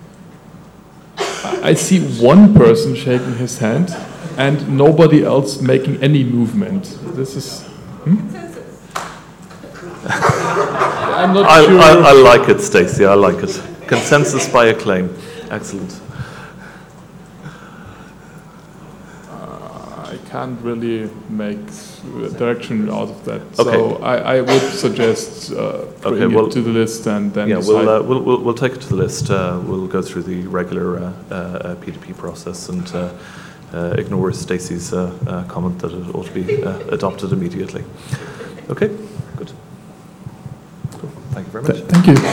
I see one person shaking his hand and nobody else making any movement. This is... I'm not sure. I like it, Stacey. I like it. Consensus by acclaim. Excellent. I can't really make direction out of that. Okay. So I would suggest bringing it to the list and then decide. We'll take it to the list. We'll go through the regular P2P process and ignore Stacey's comment that it ought to be adopted immediately. Okay, good. Cool. Thank you very much. Thank you.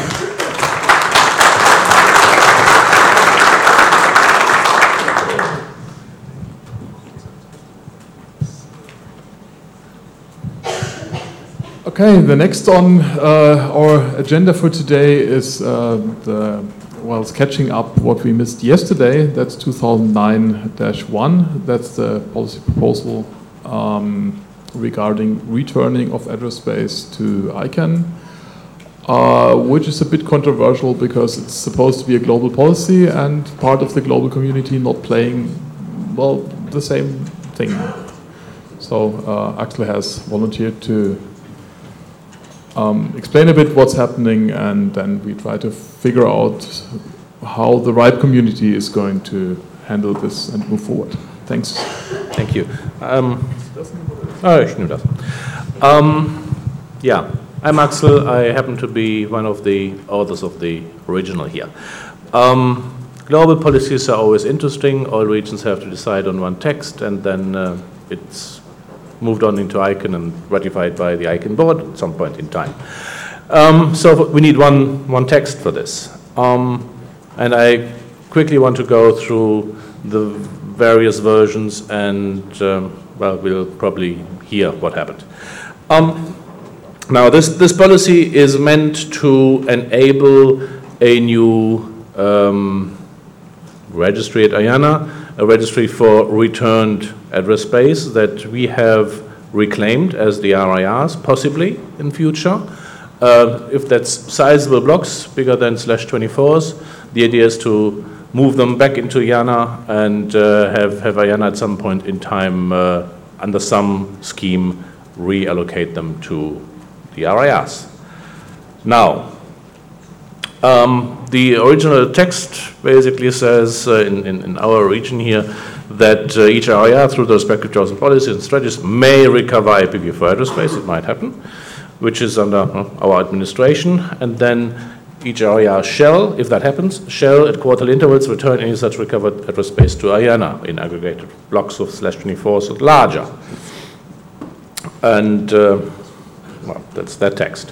Okay, the next on our agenda for today is it's catching up what we missed yesterday. That's 2009-1. That's the policy proposal regarding returning of address space to ICANN, which is a bit controversial because it's supposed to be a global policy and part of the global community not playing, well, the same thing. So Axel has volunteered to explain a bit what's happening, and then we try to figure out how the RIPE community is going to handle this and move forward. Thanks. Thank you. Yeah, I'm Axel. I happen to be one of the authors of the original here. Global policies are always interesting. All regions have to decide on one text, and then it's moved on into ICANN and ratified by the ICANN board at some point in time. So we need one text for this. And I quickly want to go through the various versions and, we'll probably hear what happened. Now, this policy is meant to enable a new registry at IANA, a registry for returned address space that we have reclaimed as the RIRs, possibly in future. If that's sizable blocks, bigger than /24s, the idea is to move them back into IANA and have IANA at some point in time, under some scheme, reallocate them to the RIRs. Now, the original text basically says in our region here that each RIR, through the respective chosen policies and strategies, may recover IPv4 address space. It might happen, which is under our administration. And then each RIR shall, if that happens, shall at quarterly intervals return any such recovered address space to IANA in aggregated blocks of /24s or larger. And well, that's that text.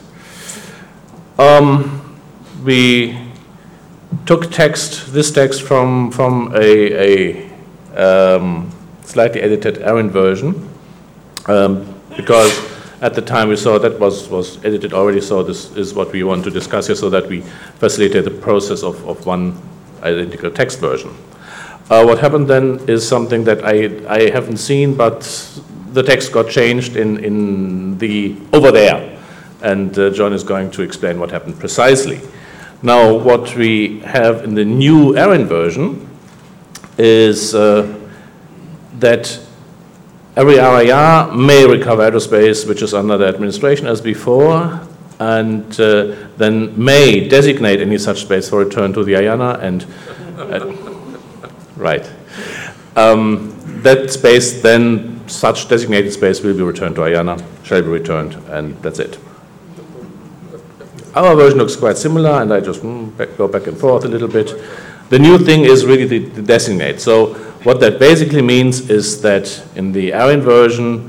We took this text from a slightly edited ARIN version, because at the time we saw that was edited already, so this is what we want to discuss here so that we facilitate the process of one identical text version. What happened then is something that I haven't seen, but the text got changed in the over there, and John is going to explain what happened precisely. Now, what we have in the new ARIN version is that every RIR may recover address space which is under the administration as before, and then may designate any such space for return to the IANA, and right. That space then, such designated space will be returned to IANA, shall be returned, and that's it. Our version looks quite similar, and I just go back and forth a little bit. The new thing is really the designate. So what that basically means is that in the ARIN version,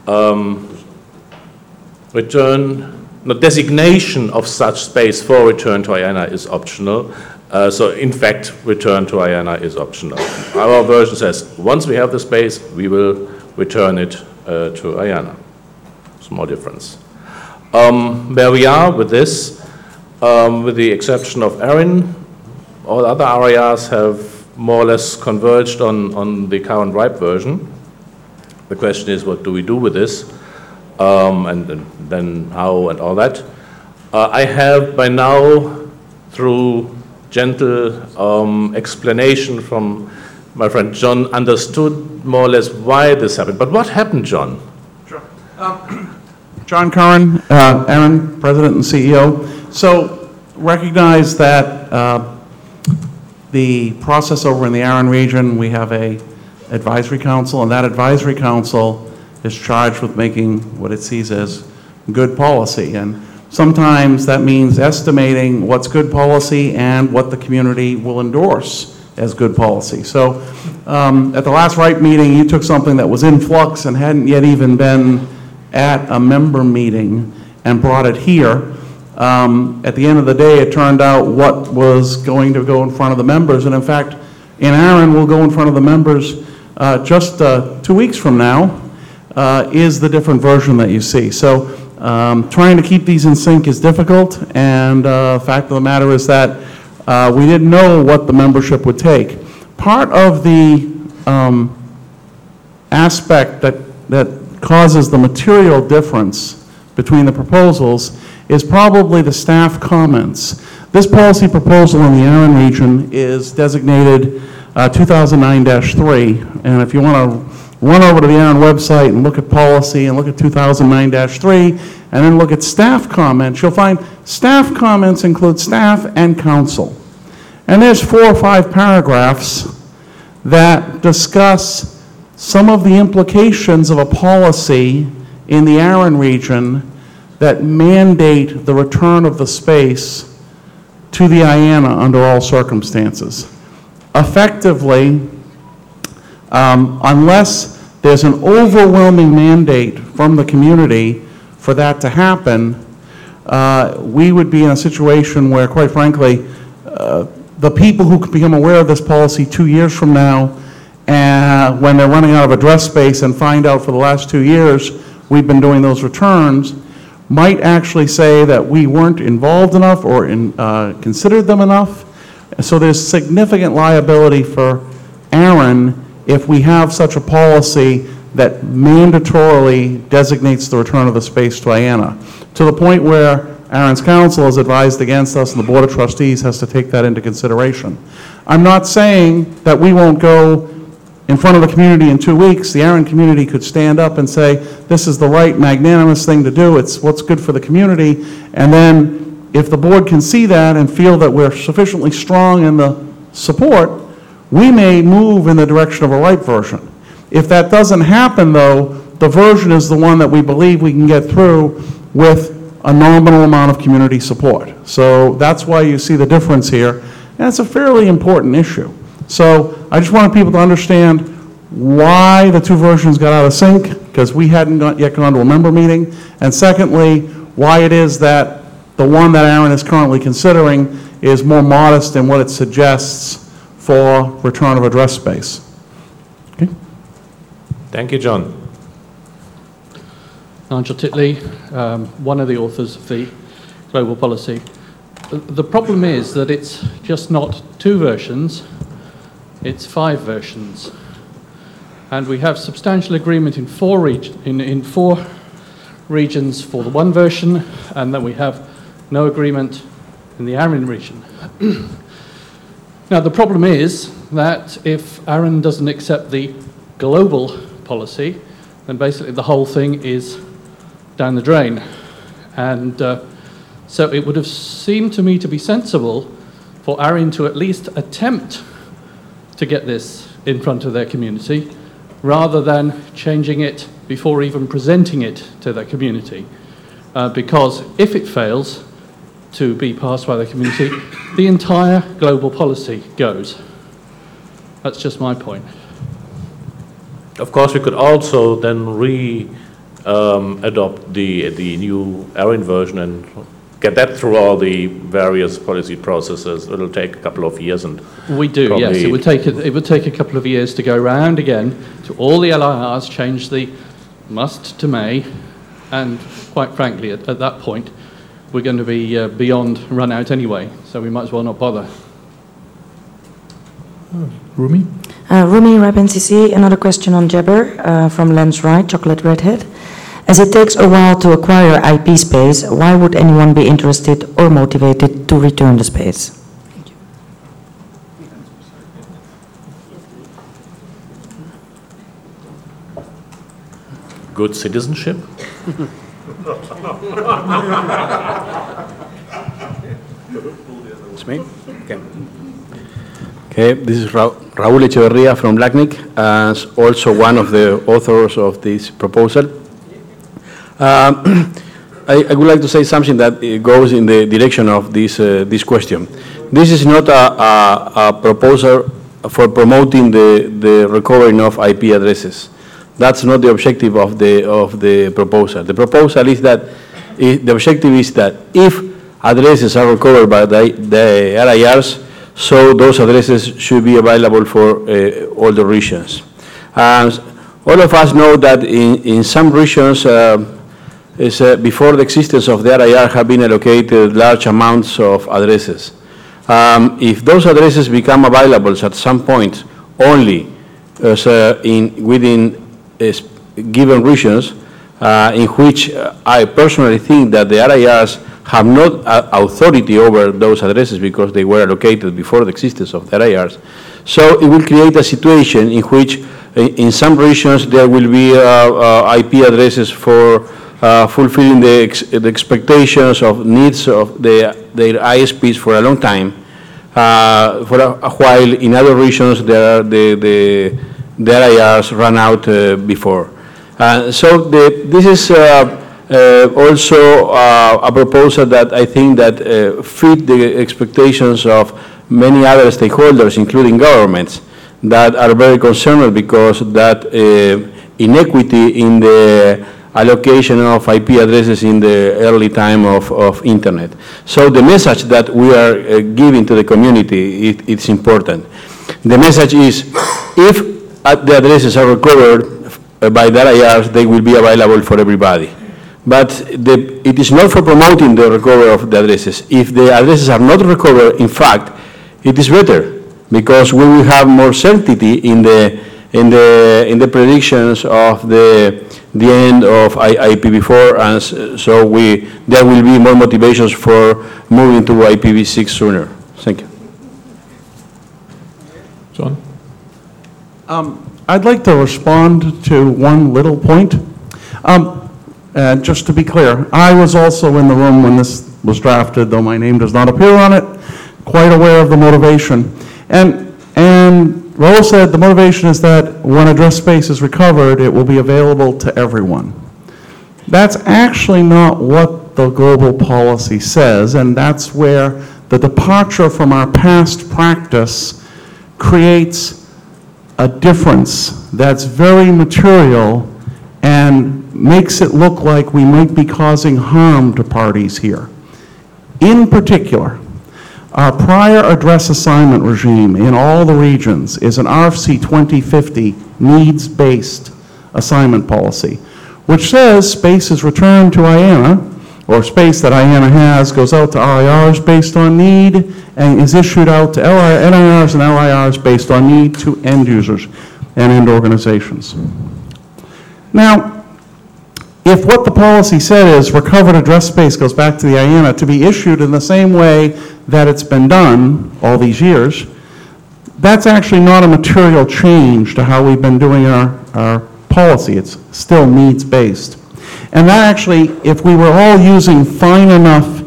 designation of such space for return to IANA is optional. So in fact, return to IANA is optional. Our version says once we have the space, we will return it to IANA. Small difference. Where we are with this, with the exception of ARIN, all other RIRs have more or less converged on the current RIPE version. The question is, what do we do with this? And then how and all that. I have by now, through gentle explanation from my friend John, understood more or less why this happened. But what happened, John? Sure. John Curran, ARIN, President and CEO. So recognize that the process over in the ARIN region, we have a advisory council, and that advisory council is charged with making what it sees as good policy. And sometimes that means estimating what's good policy and what the community will endorse as good policy. So at the last RIPE meeting, you took something that was in flux and hadn't yet even been at a member meeting and brought it here. At the end of the day, it turned out what was going to go in front of the members, and in fact, in Aaron will go in front of the members just 2 weeks from now, is the different version that you see. So trying to keep these in sync is difficult, and the fact of the matter is that we didn't know what the membership would take. Part of the aspect that causes the material difference between the proposals is probably the staff comments. This policy proposal in the Aaron region is designated 2009-3, and if you want to run over to the Aaron website and look at policy and look at 2009-3, and then look at staff comments, you'll find staff comments include staff and council. And there's 4 or 5 paragraphs that discuss some of the implications of a policy in the Aaron region that mandate the return of the space to the IANA under all circumstances. Effectively, unless there's an overwhelming mandate from the community for that to happen, we would be in a situation where, quite frankly, the people who could become aware of this policy 2 years from now, when they're running out of address space and find out for the last 2 years we've been doing those returns, might actually say that we weren't involved enough or considered them enough. So there's significant liability for Aaron if we have such a policy that mandatorily designates the return of the space to IANA, to the point where Aaron's council has advised against us and the Board of Trustees has to take that into consideration. I'm not saying that we won't go in front of the community in 2 weeks. The Aaron community could stand up and say, this is the right magnanimous thing to do, it's what's good for the community, and then if the board can see that and feel that we're sufficiently strong in the support, we may move in the direction of a RIPE version. If that doesn't happen, though, the version is the one that we believe we can get through with a nominal amount of community support. So that's why you see the difference here, and it's a fairly important issue. So I just wanted people to understand why the 2 versions got out of sync, because we hadn't yet gone to a member meeting, and secondly, why it is that the one that Aaron is currently considering is more modest in what it suggests for return of address space. Okay. Thank you, John. Nigel Titley, one of the authors of the global policy. The problem is that it's just not 2 versions, it's 5 versions. And we have substantial agreement in 4 regions for the 1 version, and then we have no agreement in the Aaron region. Now, the problem is that if Aaron doesn't accept the global policy, then basically the whole thing is down the drain. And so it would have seemed to me to be sensible for Aaron to at least attempt to get this in front of their community, rather than changing it before even presenting it to their community. Because if it fails to be passed by the community, the entire global policy goes. That's just my point. Of course, we could also then adopt the new Aaron version and get that through all the various policy processes. It'll take a couple of years, and we do. Yes, it would take a couple of years to go round again to all the LIRs, change the must to may, and quite frankly, at that point, we're going to be beyond run out anyway. So we might as well not bother. Rumi? Rumi Rabin CC, another question on Jabber from Lance Wright, Chocolate Redhead. As it takes a while to acquire IP space, why would anyone be interested or motivated to return the space? Thank you. Good citizenship. It's me? Okay. Okay, this is Raúl Echeverría from LACNIC, as also one of the authors of this proposal. I would like to say something that goes in the direction of this question. This is not a proposal for promoting the recovering of IP addresses. That's not the objective of the proposal. The proposal is that the objective is that if addresses are recovered by the RIRs, so those addresses should be available for all the regions. All of us know that in some regions, before the existence of the RIR have been allocated large amounts of addresses. If those addresses become available at some point only within given regions, in which I personally think that the RIRs have not authority over those addresses because they were allocated before the existence of the RIRs. So it will create a situation in which in some regions there will be IP addresses for fulfilling the expectations of needs of their ISPs for a long time, while in other regions the RIRs run out before. So this is also a proposal that I think that fit the expectations of many other stakeholders, including governments, that are very concerned because that inequity in the allocation of IP addresses in the early time of Internet. So the message that we are giving to the community, it's important. The message is, if the addresses are recovered by the RIRs, they will be available for everybody. But it is not for promoting the recovery of the addresses. If the addresses are not recovered, in fact, it is better because we will have more certainty in the predictions of the end of IPv4, and so there will be more motivations for moving to IPv6 sooner. Thank you. John? I'd like to respond to one little point. Just to be clear, I was also in the room when this was drafted, though my name does not appear on it, quite aware of the motivation. And Raul said the motivation is that when address space is recovered, it will be available to everyone. That's actually not what the global policy says, and that's where the departure from our past practice creates a difference that's very material and makes it look like we might be causing harm to parties here. In particular, our prior address assignment regime in all the regions is an RFC 2050 needs-based assignment policy, which says space is returned to IANA, or space that IANA has goes out to RIRs based on need and is issued out to NIRs and LIRs based on need to end users and end organizations. Now, if what the policy said is recovered address space goes back to the IANA to be issued in the same way that it's been done all these years, that's actually not a material change to how we've been doing our policy. It's still needs-based. And that actually, if we were all using fine enough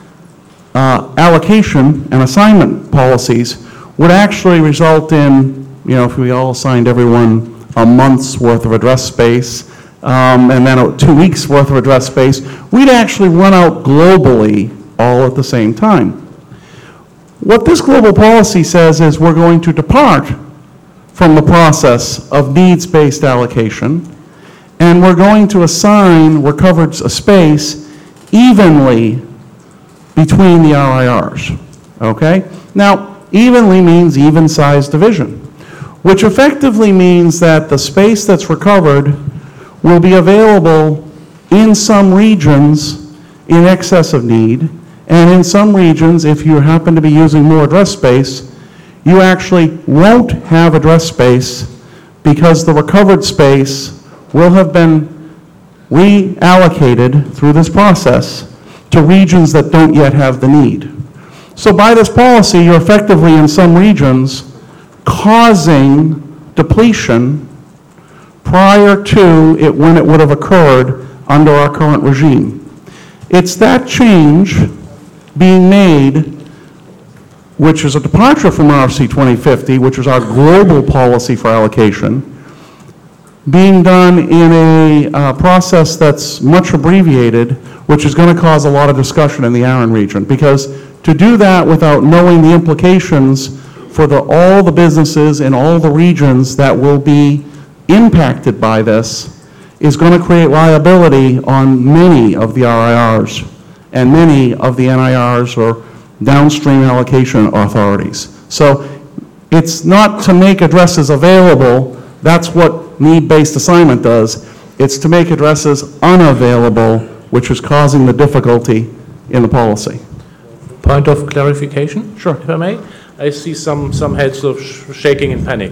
allocation and assignment policies, would actually result in, if we all assigned everyone a month's worth of address space, and then 2 weeks worth of address space, we'd actually run out globally all at the same time. What this global policy says is we're going to depart from the process of needs-based allocation, and we're going to assign recovered space evenly between the RIRs, okay? Now, evenly means even size division, which effectively means that the space that's recovered will be available in some regions in excess of need, and in some regions, if you happen to be using more address space, you actually won't have address space because the recovered space will have been reallocated through this process to regions that don't yet have the need. So by this policy, you're effectively in some regions causing depletion prior to it when it would have occurred under our current regime. It's that change being made which is a departure from RC 2050, which is our global policy for allocation, being done in a process that's much abbreviated, which is going to cause a lot of discussion in the ARIN region. Because to do that without knowing the implications for all the businesses in all the regions that will be impacted by this is going to create liability on many of the RIRs and many of the NIRs or downstream allocation authorities. So it's not to make addresses available. That's what need-based assignment does. It's to make addresses unavailable, which is causing the difficulty in the policy. Point of clarification, Sure. if I may. I see some heads of shaking in panic.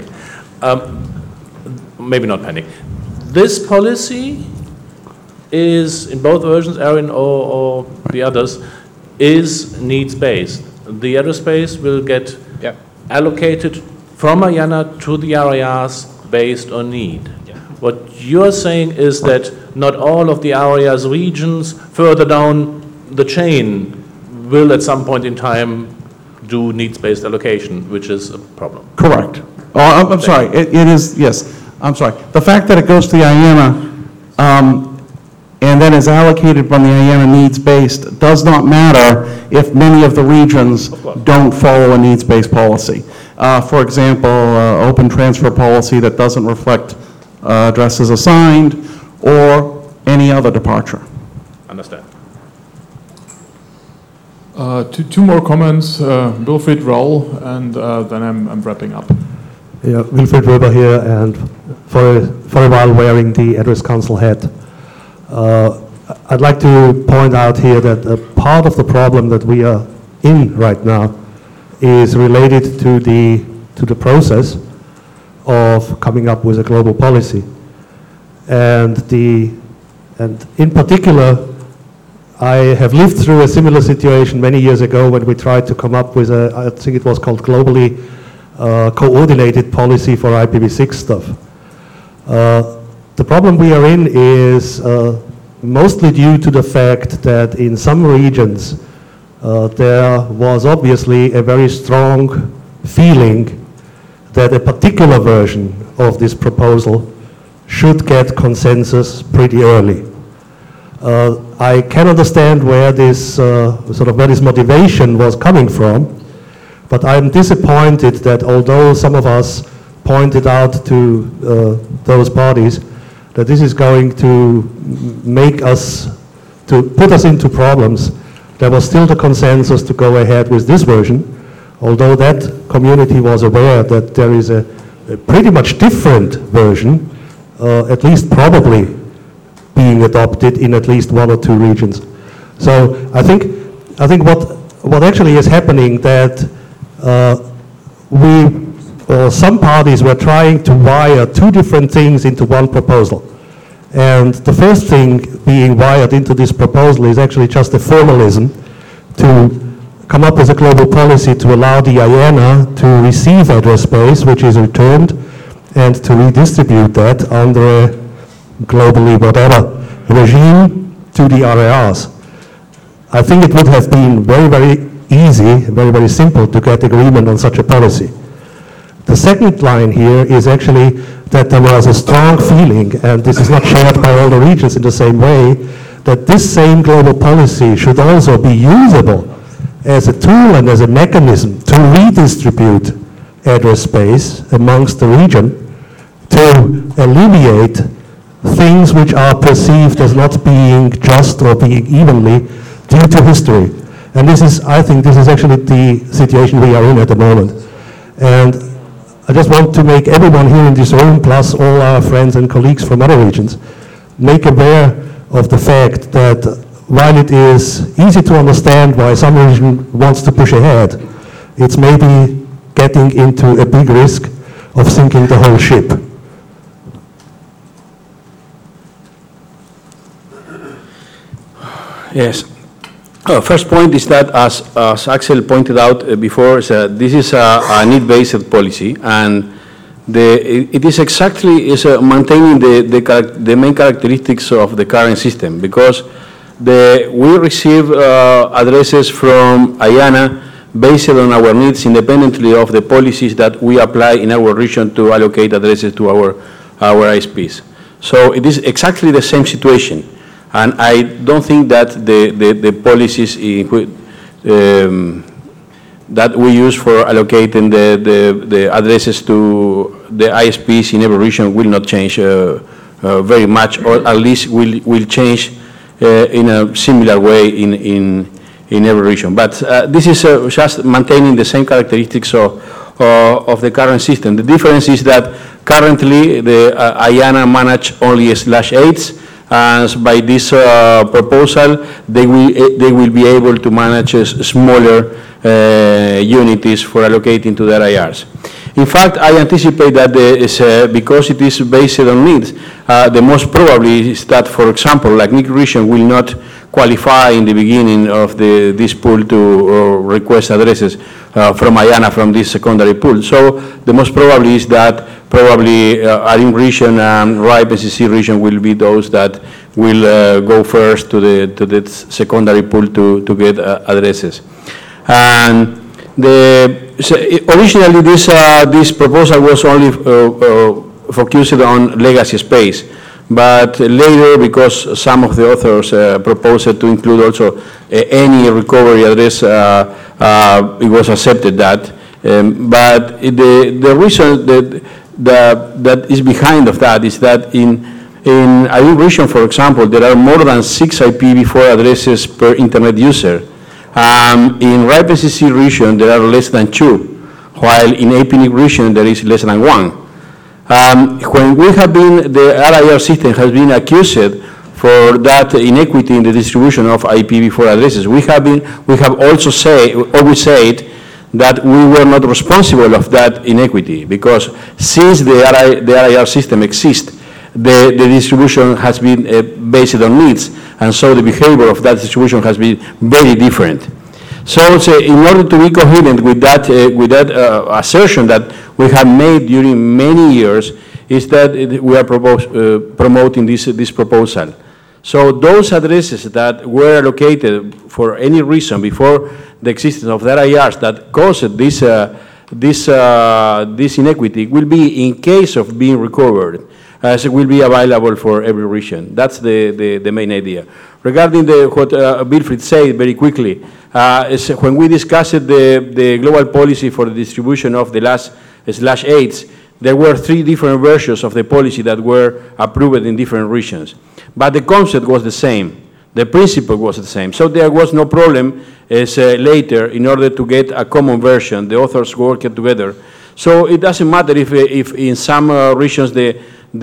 Maybe not panic. This policy is, in both versions, ARIN or the others, is needs-based. The aerospace will get allocated from IANA to the RIRs based on need. What you're saying is that not all of the RIRs regions further down the chain will at some point in time do needs-based allocation, which is a problem. Correct. Oh, I'm sorry. It is, yes. I'm sorry. The fact that it goes to the IANA and then is allocated from the IANA needs-based does not matter if many of the regions don't follow a needs-based policy. For example, open transfer policy that doesn't reflect addresses assigned or any other departure. Understand. Two more comments, Wilfried Raul, and then I'm wrapping up. Yeah, Wilfried Weber here, and for a while wearing the Address Council hat. I'd like to point out here that a part of the problem that we are in right now is related to the process of coming up with a global policy, and in particular, I have lived through a similar situation many years ago when we tried to come up with I think it was called globally coordinated policy for IPv6 stuff. The problem we are in is mostly due to the fact that in some regions there was obviously a very strong feeling that a particular version of this proposal should get consensus pretty early. I can understand where this where this motivation was coming from, but I'm disappointed that although some of us pointed out to those parties that this is going to make us, to put us into problems, there was still the consensus to go ahead with this version, although that community was aware that there is a pretty much different version, at least probably being adopted in at least one or two regions. So I think what actually is happening that some parties were trying to wire two different things into one proposal. And the first thing being wired into this proposal is actually just a formalism to come up with a global policy to allow the IANA to receive address space, which is returned, and to redistribute that under a globally whatever regime to the RIRs. I think it would have been very, very easy, very, very simple to get agreement on such a policy. The second line here is actually that there was a strong feeling, and this is not shared by all the regions in the same way, that this same global policy should also be usable as a tool and as a mechanism to redistribute address space amongst the region to alleviate things which are perceived as not being just or being evenly due to history. And this is, I think, this is actually the situation we are in at the moment. And I just want to make everyone here in this room, plus all our friends and colleagues from other regions, make aware of the fact that while it is easy to understand why some region wants to push ahead, it's maybe getting into a big risk of sinking the whole ship. Yes. First point is that, as Axel pointed out before, this is a need-based policy, and it is exactly maintaining the main characteristics of the current system, because we receive addresses from IANA based on our needs independently of the policies that we apply in our region to allocate addresses to our ISPs. So it is exactly the same situation. And I don't think that the policies that we use for allocating the addresses to the ISPs in every region will not change very much, or at least will change in a similar way in every region. But this is just maintaining the same characteristics of the current system. The difference is that currently the IANA manage only /8s, and by this proposal they will be able to manage smaller unities for allocating to their IRs. In fact, I anticipate that because it is based on needs, the most probably is that, for example, like NIC region will not qualify in the beginning of this pool to request addresses from IANA from this secondary pool. So the most probably is that probably ARIN region and RIPE NCC region will be those that will go first to the secondary pool to get addresses. And originally this proposal was only focused on legacy space, but later, because some of the authors proposed to include also any recovery address, it was accepted that. But the reason that is behind of that is that in ARIN region, for example, there are more than 6 IPv4 addresses per internet user. In RIPE NCC region, there are less than 2, while in APNIC region, there is less than 1. When we have been, the RIR system has been accused for that inequity in the distribution of IPv4 addresses. We have also always said that we were not responsible of that inequity, because since the RIR system exists, the distribution has been based on needs, and so the behavior of that distribution has been very different. So in order to be coherent with that assertion that we have made during many years, is that we are promoting this proposal. So those addresses that were allocated for any reason before the existence of the RIRs that caused this inequity will be, in case of being recovered, as it will be available for every region. That's the main idea. Regarding what Wilfried said very quickly, is when we discussed the global policy for the distribution of the last /8s, there were 3 different versions of the policy that were approved in different regions. But the concept was the same. The principle was the same. So there was no problem later in order to get a common version. The authors worked together. So it doesn't matter if in some regions the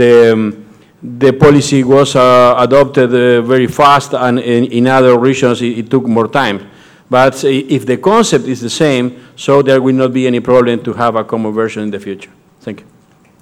policy was adopted very fast, and in other regions it took more time. But if the concept is the same, so there will not be any problem to have a common version in the future. Thank you.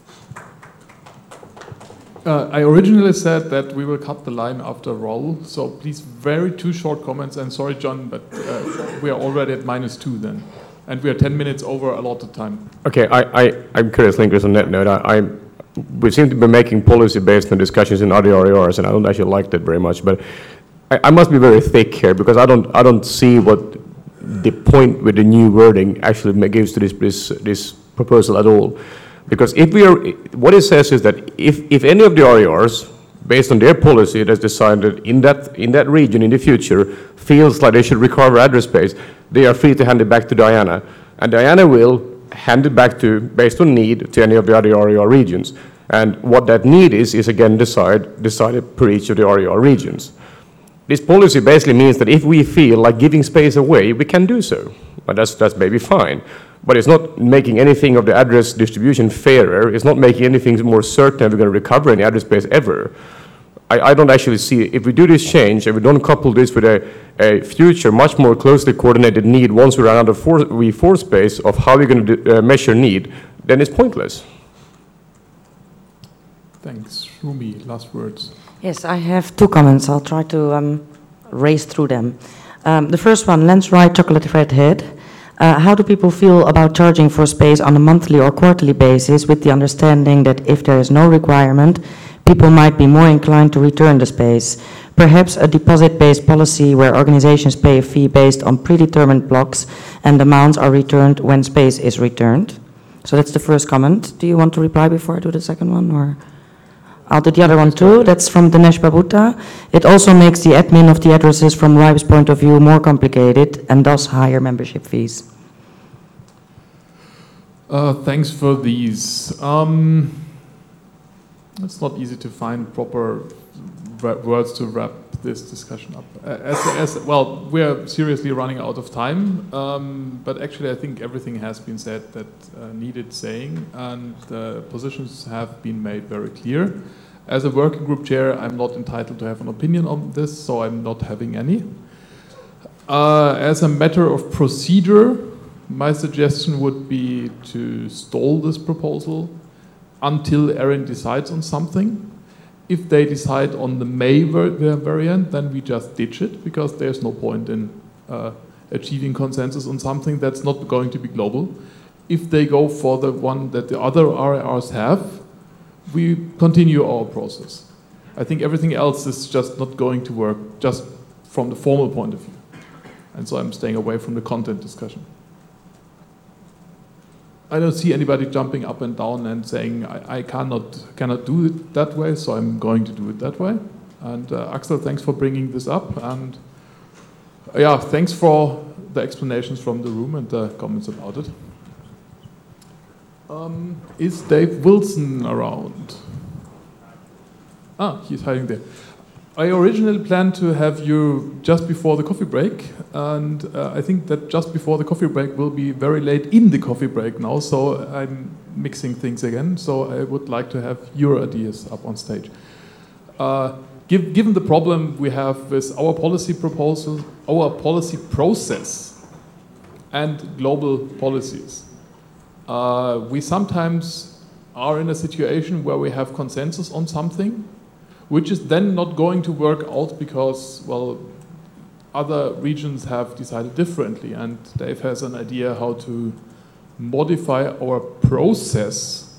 I originally said that we will cut the line after Roll, so please, very 2 short comments, and sorry, John, but we are already at -2 then, and we are 10 minutes over allotted time. Okay, I'm curious, Linkers, on that note. We seem to be making policy based on discussions in other RIRs, and I don't actually like that very much, but I must be very thick here, because I don't see what the point with the new wording actually gives to this proposal at all. Because what it says is that if any of the RIRs, based on their policy that's decided in that region in the future, feels like they should recover address space, they are free to hand it back to IANA, and IANA will hand it back based on need, to any of the other RIR regions. And what that need is again decided per each of the RIR regions. This policy basically means that if we feel like giving space away, we can do so. But that's maybe fine. But it's not making anything of the address distribution fairer. It's not making anything more certain we're going to recover any address space ever. I don't actually see, if we do this change and we don't couple this with a future much more closely coordinated need once we run out of V4 space of how we're going to measure need, then it's pointless. Thanks. Rumi, last words. Yes, I have 2 comments. I'll try to race through them. The first one, Lens Right Chocolate Red Head. How do people feel about charging for space on a monthly or quarterly basis, with the understanding that if there is no requirement, people might be more inclined to return the space? Perhaps a deposit-based policy where organizations pay a fee based on predetermined blocks and amounts are returned when space is returned. So that's the first comment. Do you want to reply before I do the second one, or? I'll do the other one too. That's from Dinesh Babuta. It also makes the admin of the addresses from RIPE's point of view more complicated and thus higher membership fees. Thanks for these. It's not easy to find proper words to wrap this discussion up. Well, we're seriously running out of time, but actually I think everything has been said that needed saying, and the positions have been made very clear. As a working group chair, I'm not entitled to have an opinion on this, so I'm not having any. As a matter of procedure, my suggestion would be to stall this proposal until ERIN decides on something. If they decide on the May variant, then we just ditch it, because there's no point in achieving consensus on something that's not going to be global. If they go for the one that the other RIRs have, we continue our process. I think everything else is just not going to work, just from the formal point of view. And so I'm staying away from the content discussion. I don't see anybody jumping up and down and saying, I cannot do it that way, so I'm going to do it that way. And Axel, thanks for bringing this up. And yeah, thanks for the explanations from the room and the comments about it. Is Dave Wilson around? Ah, he's hiding there. I originally planned to have you just before the coffee break, and I think that just before the coffee break will be very late in the coffee break now, so I'm mixing things again. So I would like to have your ideas up on stage. Given the problem we have with our policy proposal, our policy process, and global policies, we sometimes are in a situation where we have consensus on something, which is then not going to work out because, well, other regions have decided differently, and Dave has an idea how to modify our process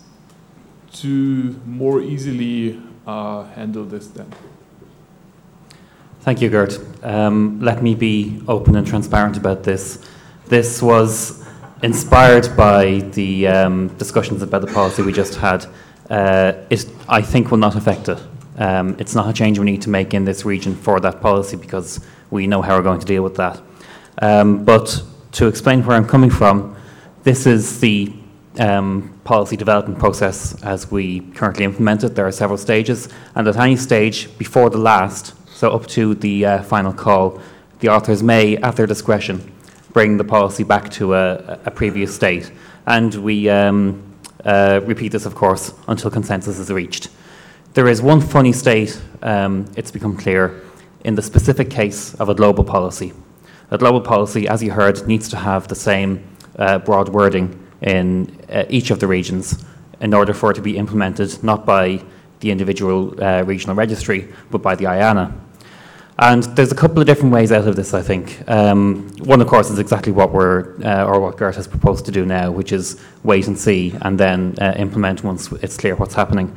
to more easily handle this then. Thank you, Gert. Let me be open and transparent about this. This was inspired by the discussions about the policy we just had. It, I think, will not affect it. It's not a change we need to make in this region for that policy because we know how we're going to deal with that. But to explain where I'm coming from, this is the policy development process as we currently implement it. There are several stages, and at any stage before the last, so up to the final call, the authors may, at their discretion, bring the policy back to a previous state. And we repeat this, of course, until consensus is reached. There is one funny state, it's become clear, in the specific case of a global policy. A global policy, as you heard, needs to have the same broad wording in each of the regions in order for it to be implemented, not by the individual regional registry, but by the IANA. And there's a couple of different ways out of this, I think. One, of course, is exactly what what Gert has proposed to do now, which is wait and see, and then implement once it's clear what's happening.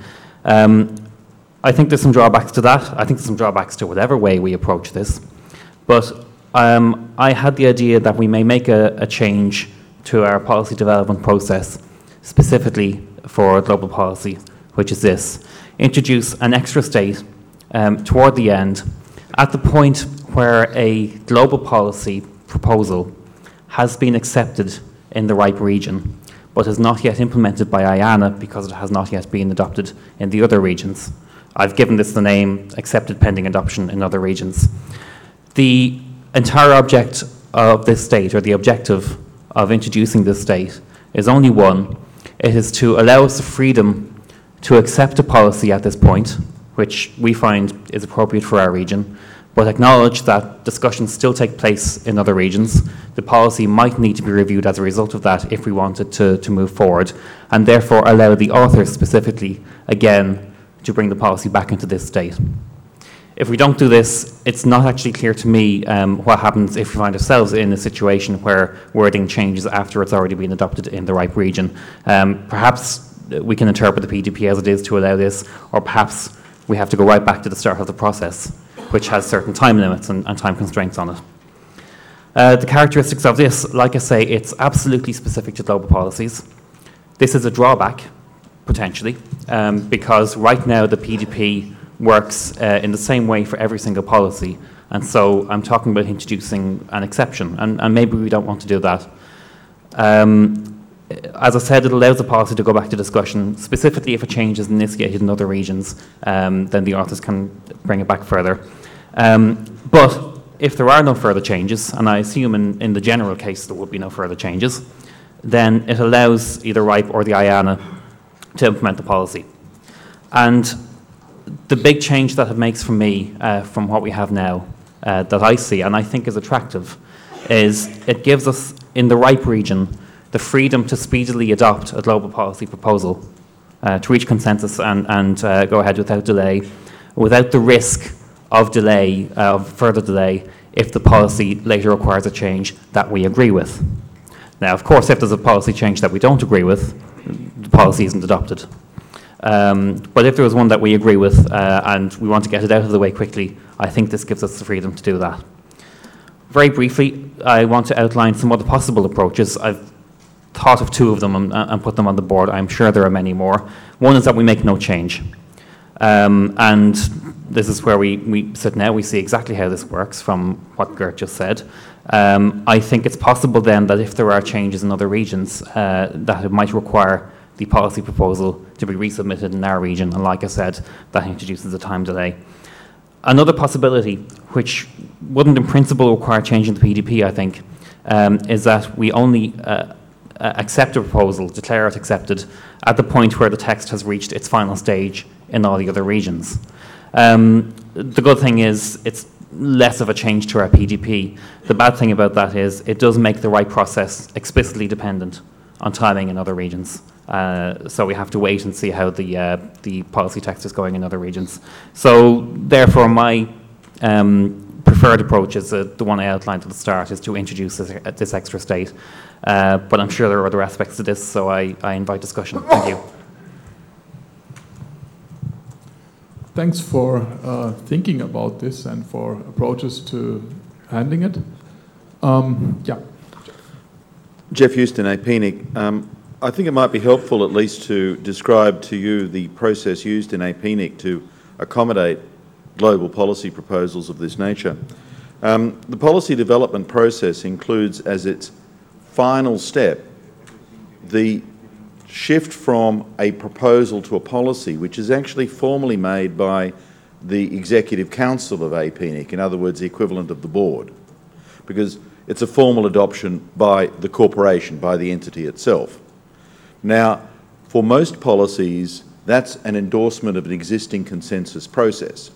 I think there's some drawbacks to that. I think there's some drawbacks to whatever way we approach this. But I had the idea that we may make a change to our policy development process, specifically for global policy, which is this. Introduce an extra state toward the end, at the point where a global policy proposal has been accepted in the RIPE region, but is not yet implemented by IANA because it has not yet been adopted in the other regions. I've given this the name accepted pending adoption in other regions. The entire object of this state, or the objective of introducing this state, is only one. It is to allow us the freedom to accept a policy at this point, which we find is appropriate for our region, but acknowledge that discussions still take place in other regions. The policy might need to be reviewed as a result of that if we wanted to move forward, and therefore allow the authors specifically, again, to bring the policy back into this state. If we don't do this, it's not actually clear to me what happens if we find ourselves in a situation where wording changes after it's already been adopted in the RIPE region. Perhaps we can interpret the PDP as it is to allow this, or perhaps we have to go right back to the start of the process, which has certain time limits and time constraints on it. The characteristics of this, like I say, it's absolutely specific to global policies. This is a drawback, potentially, because right now the PDP works in the same way for every single policy, and so I'm talking about introducing an exception, and maybe we don't want to do that. As I said, it allows the policy to go back to discussion, specifically if a change is initiated in other regions, then the authors can bring it back further. But if there are no further changes, and I assume in the general case there would be no further changes, then it allows either RIPE or the IANA to implement the policy. And the big change that it makes for me from what we have now, that I see and I think is attractive, is it gives us in the RIPE region the freedom to speedily adopt a global policy proposal, to reach consensus and go ahead without delay, without the risk of delay, of further delay, if the policy later requires a change that we agree with. Now, of course, if there's a policy change that we don't agree with, the policy isn't adopted. But if there is one that we agree with and we want to get it out of the way quickly, I think this gives us the freedom to do that. Very briefly, I want to outline some other possible approaches. I've thought of two of them and put them on the board. I'm sure there are many more. One is that we make no change. And this is where we sit now. We see exactly how this works from what Gert just said. I think it's possible then that if there are changes in other regions, that it might require the policy proposal to be resubmitted in our region. And like I said, that introduces a time delay. Another possibility, which wouldn't in principle require changing the PDP, I think, is that we only accept a proposal, declare it accepted, at the point where the text has reached its final stage in all the other regions. The good thing is it's less of a change to our PDP. The bad thing about that is it does make the right process explicitly dependent on timing in other regions. So we have to wait and see how the policy text is going in other regions. So therefore my preferred approach is the one I outlined at the start, is to introduce this extra state. But I'm sure there are other aspects to this, so I invite discussion. Thank you. Thanks for thinking about this and for approaches to handling it. Yeah. Jeff Houston, APNIC. I think it might be helpful at least to describe to you the process used in APNIC to accommodate global policy proposals of this nature. The policy development process includes as its final step the shift from a proposal to a policy, which is actually formally made by the Executive Council of APNIC, in other words, the equivalent of the board, because it's a formal adoption by the corporation, by the entity itself. Now, for most policies, that's an endorsement of an existing consensus process.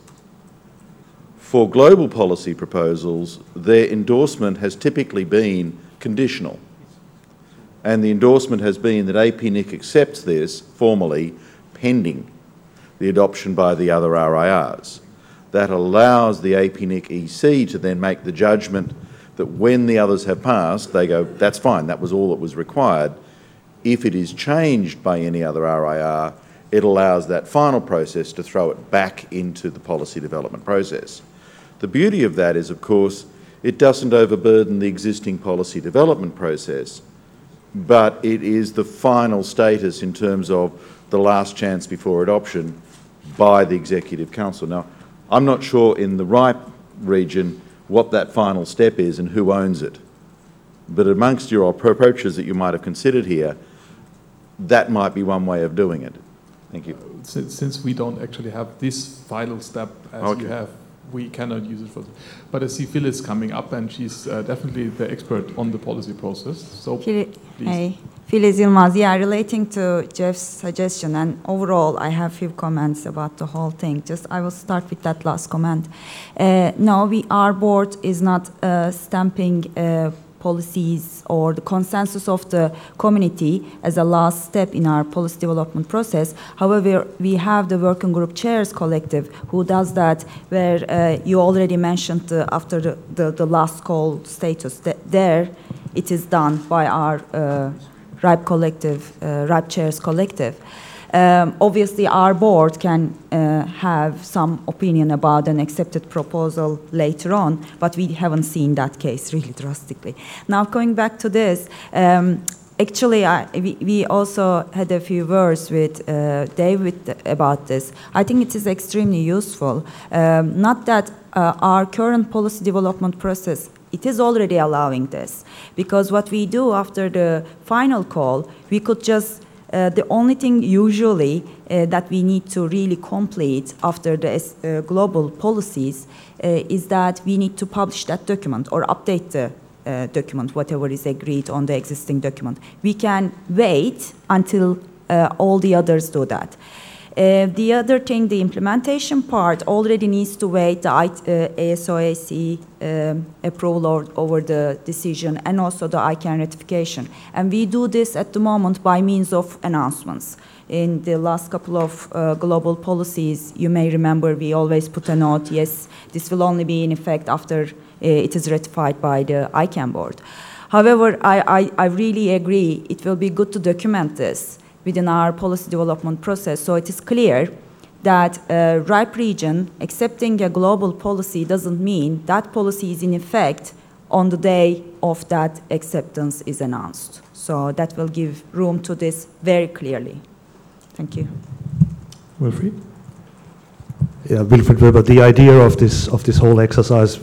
For global policy proposals, their endorsement has typically been conditional. And the endorsement has been that APNIC accepts this formally pending the adoption by the other RIRs. That allows the APNIC EC to then make the judgment that when the others have passed, they go, that's fine, that was all that was required. If it is changed by any other RIR, it allows that final process to throw it back into the policy development process. The beauty of that is, of course, it doesn't overburden the existing policy development process, but it is the final status in terms of the last chance before adoption by the Executive Council. Now, I'm not sure in the RIPE region what that final step is and who owns it, but amongst your approaches that you might have considered here, that might be one way of doing it. Thank you. Since we don't actually have this final step as you have, we cannot use it for this. But I see Phyllis coming up, and she's definitely the expert on the policy process. So please. Hey, Phyllis Yilmaz. Yeah, relating to Jeff's suggestion, and overall, I have a few comments about the whole thing. I will start with that last comment. No, our board is not stamping policies or the consensus of the community as a last step in our policy development process. However, we have the working group chairs collective who does that, where you already mentioned after the last call status, that there it is done by our RIPE collective, RIPE chairs collective. Obviously, our board can have some opinion about an accepted proposal later on, but we haven't seen that case really drastically. Now, going back to this, actually, we also had a few words with David about this. I think it is extremely useful. Not that our current policy development process, it is already allowing this. Because what we do after the final call, we could just, the only thing usually that we need to really complete after the global policies is that we need to publish that document or update the document, whatever is agreed on the existing document. We can wait until all the others do that. The other thing, the implementation part already needs to wait the ASOAC approval over the decision and also the ICANN ratification. And we do this at the moment by means of announcements. In the last couple of global policies, you may remember we always put a note, yes, this will only be in effect after it is ratified by the ICANN board. However, I really agree it will be good to document this within our policy development process so it is clear that RIPE region accepting a global policy doesn't mean that policy is in effect on the day of that acceptance is announced. So that will give room to this very clearly. Thank you. Wilfried? Yeah, Wilfried Weber, the idea of this whole exercise,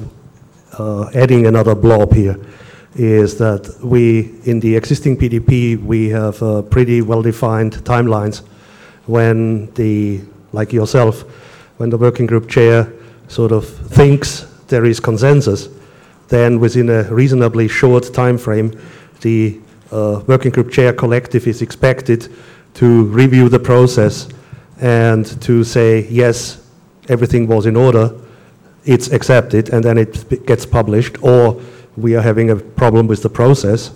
adding another blob here, is that we, in the existing PDP, we have pretty well-defined timelines when like yourself, when the working group chair sort of thinks there is consensus, then within a reasonably short time frame, the working group chair collective is expected to review the process and to say, yes, everything was in order, it's accepted, and then it gets published, or we are having a problem with the process.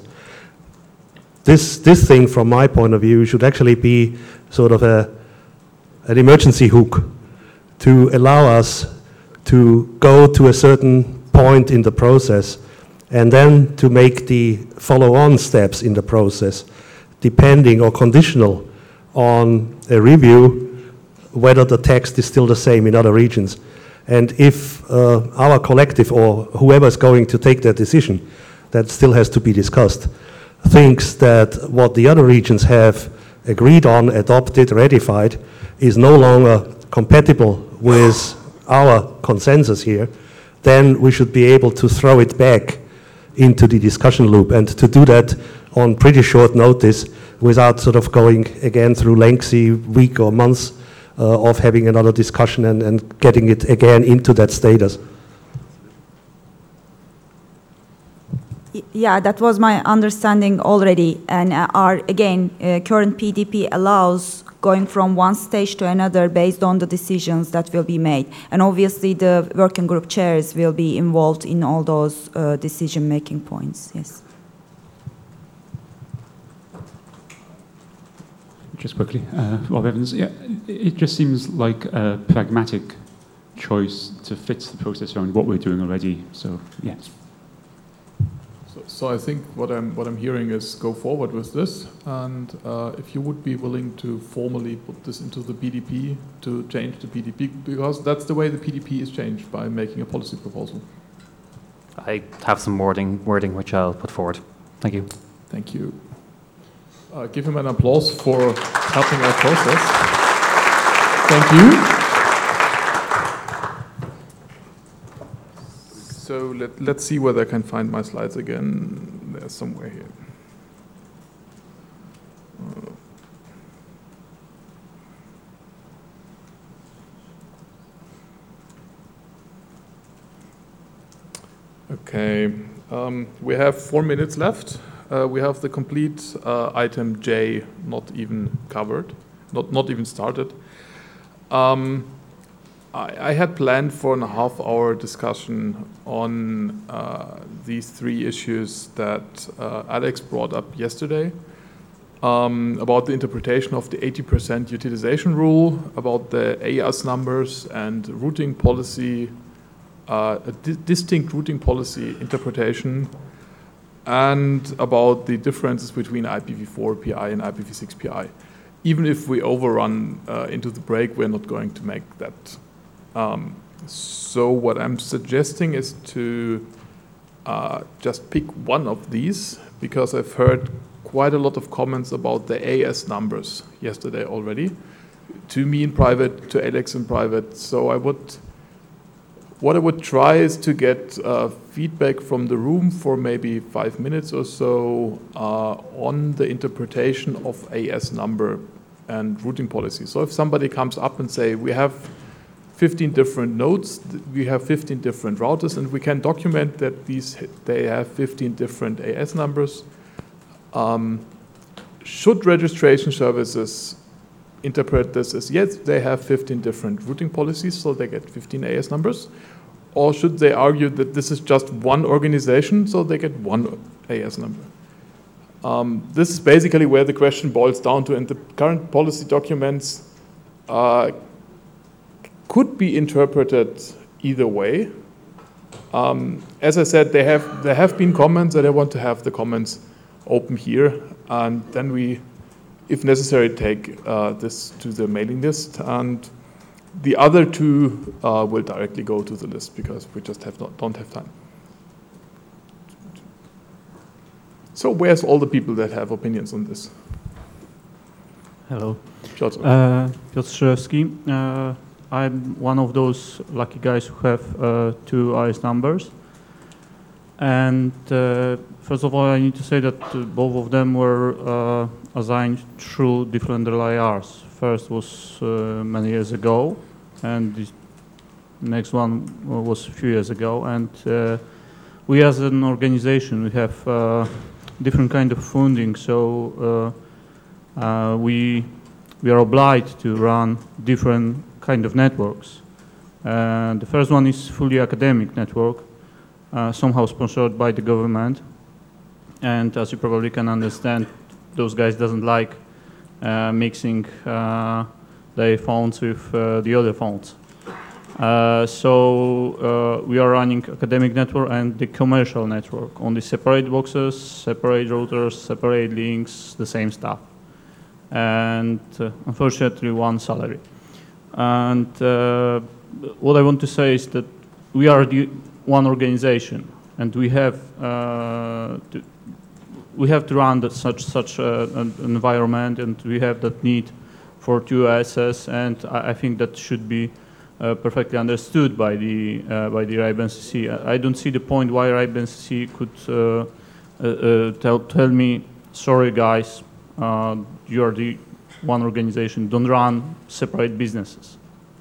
This thing, from my point of view, should actually be sort of an emergency hook to allow us to go to a certain point in the process and then to make the follow-on steps in the process, depending or conditional on a review whether the text is still the same in other regions. And if our collective or whoever is going to take that decision, that still has to be discussed, thinks that what the other regions have agreed on, adopted, ratified, is no longer compatible with our consensus here, then we should be able to throw it back into the discussion loop, and to do that on pretty short notice without sort of going again through lengthy week or months of having another discussion and getting it again into that status. Yeah, that was my understanding already. And our, again, current PDP allows going from one stage to another based on the decisions that will be made. And obviously the working group chairs will be involved in all those decision-making points, yes. Just quickly, Rob Evans. Yeah, it just seems like a pragmatic choice to fit the process around what we're doing already. So, yes. So I think what I'm hearing is go forward with this, and if you would be willing to formally put this into the PDP to change the PDP, because that's the way the PDP is changed, by making a policy proposal. I have some wording which I'll put forward. Thank you. Thank you. Give him an applause for helping our process. Thank you. So let's see whether I can find my slides again. They're somewhere here. Okay, we have 4 minutes left. We have the complete item J not even covered, not even started. I had planned for a half-hour discussion on these 3 issues that Alex brought up yesterday, about the interpretation of the 80% utilization rule, about the AEAS numbers and routing policy, a distinct routing policy interpretation, and about the differences between IPv4 PI and IPv6 PI. even if we overrun into the break, we're not going to make that. So what I'm suggesting is to just pick one of these, because I've heard quite a lot of comments about the AS numbers yesterday already, to me in private, to Alex in private. So what I would try is to get feedback from the room for maybe 5 minutes or so on the interpretation of AS number and routing policy. So if somebody comes up and say, we have 15 different nodes, we have 15 different routers, and we can document that they have 15 different AS numbers. Should registration services interpret this as, yes, they have 15 different routing policies, so they get 15 AS numbers? Or should they argue that this is just one organization, so they get one AS number? This is basically where the question boils down to, and the current policy documents could be interpreted either way. As I said, there have been comments, and I want to have the comments open here, and then we, if necessary, take this to the mailing list, and the other two will directly go to the list because we just don't have time. So where's all the people that have opinions on this? Hello. Piotr. Piotr Strzelewski. I'm one of those lucky guys who have 2 AS numbers. And first of all, I need to say that both of them were assigned through different LIRs. First was many years ago, and the next one was a few years ago. And we as an organization, we have different kind of funding, so we are obliged to run different kind of networks. The first one is fully academic network, somehow sponsored by the government. And as you probably can understand, those guys doesn't like mixing their phones with the other phones. So we are running academic network and the commercial network on the separate boxes, separate routers, separate links, the same stuff. And unfortunately, one salary. And what I want to say is that we are the one organization, and we have to run such an environment, and we have that need for 2 ASs, and I think that should be perfectly understood by the RIBE-NCC. I don't see the point why RIBE-NCC could tell me, sorry guys, you are the one organization, don't run separate businesses.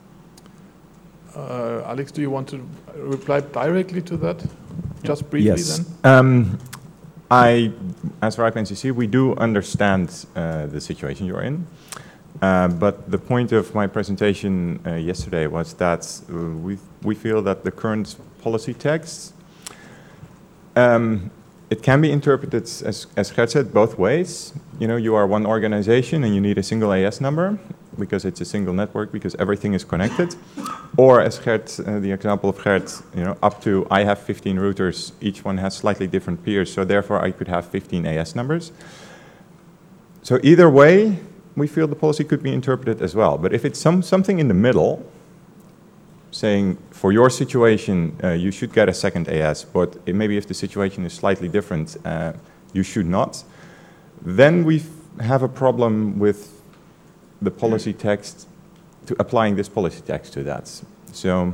Alex, do you want to reply directly to that? Just briefly yes. then? As RIBE-NCC, we do understand the situation you're in. But the point of my presentation yesterday was that we feel that the current policy text, it can be interpreted, as Gert said, both ways. You know, you are one organization and you need a single AS number because it's a single network, because everything is connected. Or as Gert, the example of Gert, you know, up to I have 15 routers, each one has slightly different peers, so therefore I could have 15 AS numbers. So either way, we feel the policy could be interpreted as well. But if it's something in the middle, saying for your situation you should get a second AS, but maybe if the situation is slightly different, you should not, then we have a problem with the policy text, to applying this policy text to that. So,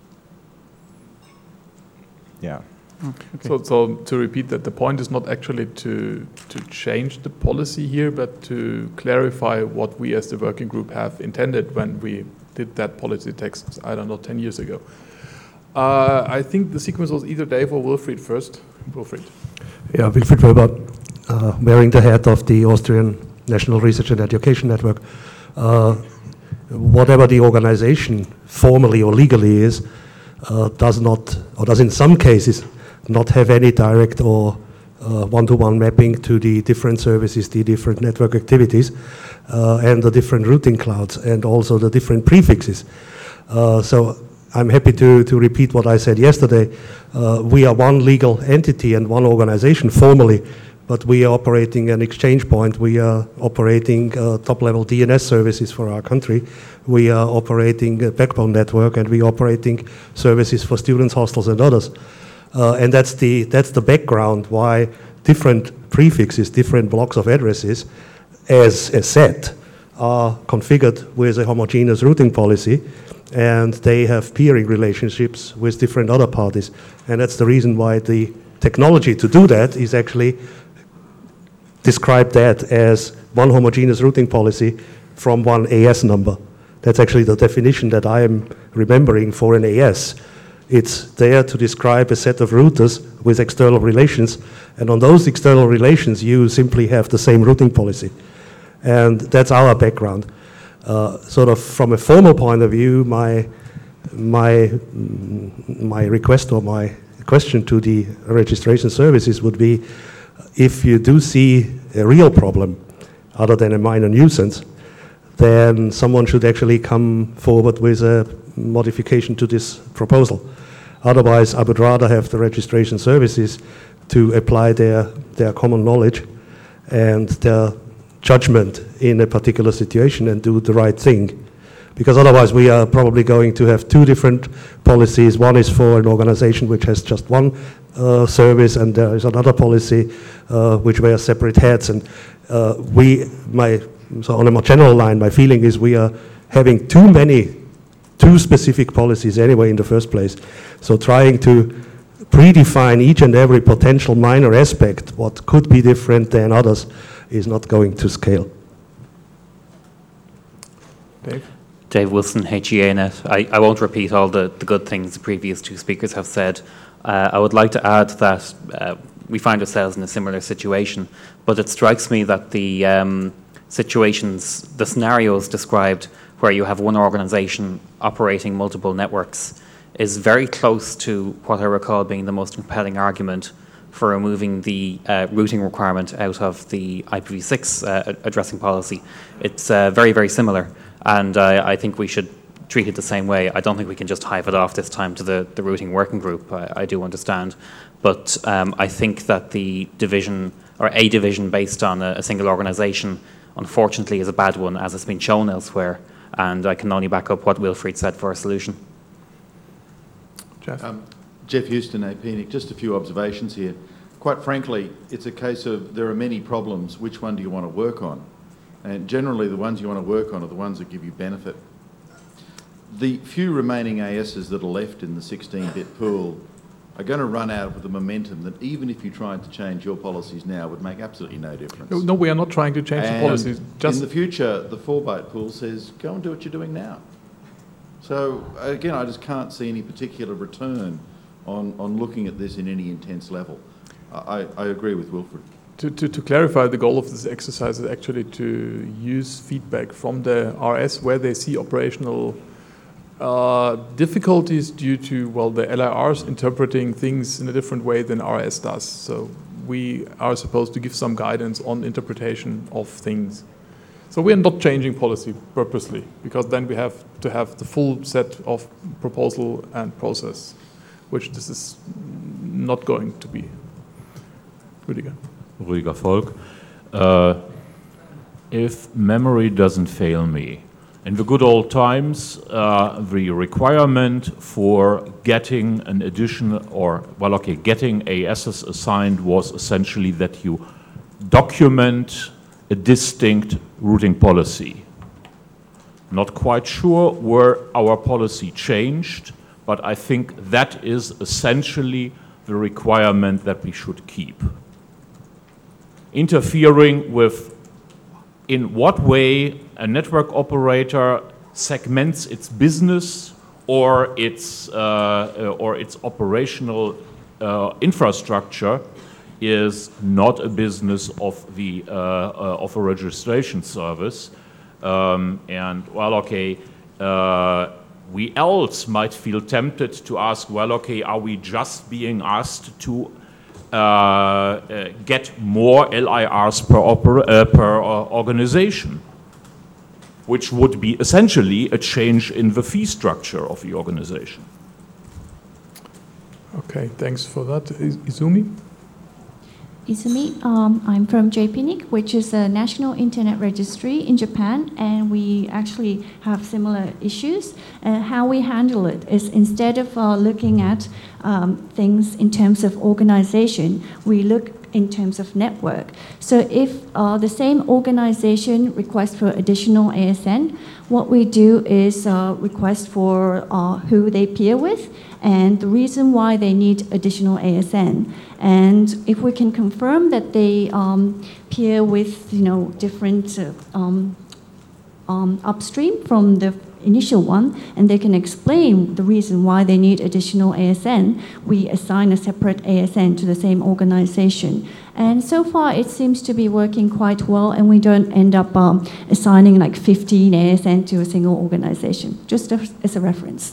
yeah. Okay. So to repeat that, the point is not actually to change the policy here, but to clarify what we as the working group have intended when we did that policy text, I don't know, 10 years ago. I think the sequence was either Dave or Wilfried first. Wilfried. Yeah, Wilfried Weber, wearing the hat of the Austrian National Research and Education Network. Whatever the organization formally or legally is, does not, or does in some cases, not have any direct or one-to-one mapping to the different services, the different network activities, and the different routing clouds, and also the different prefixes. So I'm happy to repeat what I said yesterday. We are one legal entity and one organization formally, but we are operating an exchange point. We are operating top-level DNS services for our country. We are operating a backbone network, and we are operating services for students, hostels, and others. And that's the background why different prefixes, different blocks of addresses, as a set, are configured with a homogeneous routing policy, and they have peering relationships with different other parties. And that's the reason why the technology to do that is actually describe that as one homogeneous routing policy from one AS number. That's actually the definition that I am remembering for an AS. It's there to describe a set of routers with external relations, and on those external relations you simply have the same routing policy. And that's our background. Sort of from a formal point of view, my request or my question to the registration services would be, if you do see a real problem other than a minor nuisance, then someone should actually come forward with a modification to this proposal. Otherwise, I would rather have the registration services to apply their common knowledge and their judgment in a particular situation and do the right thing. Because otherwise we are probably going to have two different policies. One is for an organization which has just one service, and there is another policy which wears separate hats. And so on a more general line, my feeling is we are having too specific policies anyway in the first place. So trying to predefine each and every potential minor aspect, what could be different than others, is not going to scale. Dave? Dave Wilson, HEANet. I won't repeat all the good things the previous two speakers have said. I would like to add that we find ourselves in a similar situation, but it strikes me that the the scenarios described where you have one organization operating multiple networks is very close to what I recall being the most compelling argument for removing the routing requirement out of the IPv6 addressing policy. It's very, very similar, and I think we should treat it the same way. I don't think we can just hive it off this time to the routing working group. I do understand, but I think that the division, or a division based on a single organization, unfortunately is a bad one, as it's been shown elsewhere, and I can only back up what Wilfried said for a solution. Jeff? Jeff Houston, APNIC. Just a few observations here. Quite frankly, it's a case of there are many problems. Which one do you want to work on? And generally, the ones you want to work on are the ones that give you benefit. The few remaining ASs that are left in the 16-bit pool are going to run out with the momentum that even if you tried to change your policies now would make absolutely no difference. No, we are not trying to change the policies. In the future, the 4-byte pool says, go and do what you're doing now. So again, I just can't see any particular return on looking at this in any intense level. I agree with Wilfried. To clarify, the goal of this exercise is actually to use feedback from the RS where they see operational difficulties due to, well, the LIRs interpreting things in a different way than RS does. So we are supposed to give some guidance on interpretation of things. So we are not changing policy purposely, because then we have to have the full set of proposal and process, which this is not going to be. Rüdiger. Rüdiger Volk. If memory doesn't fail me, in the good old times, the requirement for getting an additional, or, well, okay, getting ASs assigned was essentially that you document a distinct routing policy. Not quite sure where our policy changed, but I think that is essentially the requirement that we should keep. Interfering with in what way a network operator segments its business or its operational infrastructure is not a business of the of a registration service. And well, okay, we else might feel tempted to ask, well, okay, are we just being asked to get more LIRs per organization, which would be essentially a change in the fee structure of the organization. Okay, thanks for that. Izumi? Izumi. I'm from JPNIC, which is a national internet registry in Japan, and we actually have similar issues. How we handle it is, instead of looking at things in terms of organization, we look in terms of network. So if the same organization requests for additional ASN, what we do is request for who they peer with and the reason why they need additional ASN. And if we can confirm that they peer with different upstream from the initial one, and they can explain the reason why they need additional ASN, we assign a separate ASN to the same organization. And so far, it seems to be working quite well, and we don't end up assigning like 15 ASN to a single organization, just as a reference.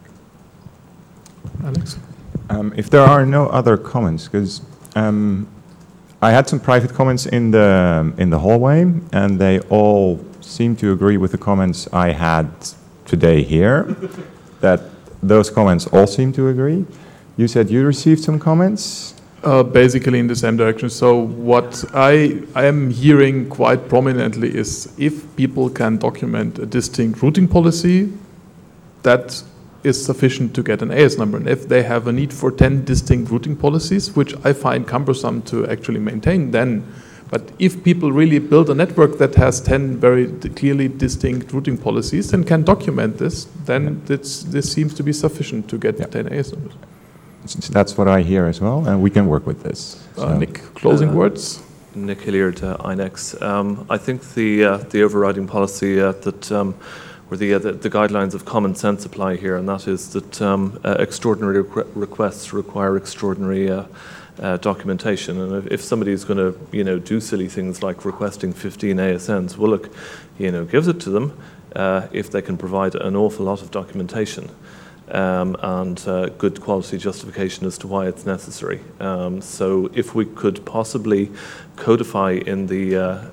Alex? If there are no other comments, because I had some private comments in the hallway, and they all seem to agree with the comments I had today here, that those comments all seem to agree. You said you received some comments? Basically in the same direction. So what I am hearing quite prominently is if people can document a distinct routing policy, that is sufficient to get an AS number. And if they have a need for 10 distinct routing policies, which I find cumbersome to actually maintain, then, but if people really build a network that has 10 very clearly distinct routing policies and can document this, then this seems to be sufficient to get 10 AS numbers. That's what I hear as well, and we can work with this. So. Nick, closing words? Nick Hilliard, INEX. I think the overriding policy or the guidelines of common sense apply here, and that is that extraordinary requests require extraordinary documentation. And if somebody is going to do silly things like requesting 15 ASNs, well, look, gives it to them if they can provide an awful lot of documentation and good quality justification as to why it's necessary. So if we could possibly codify in the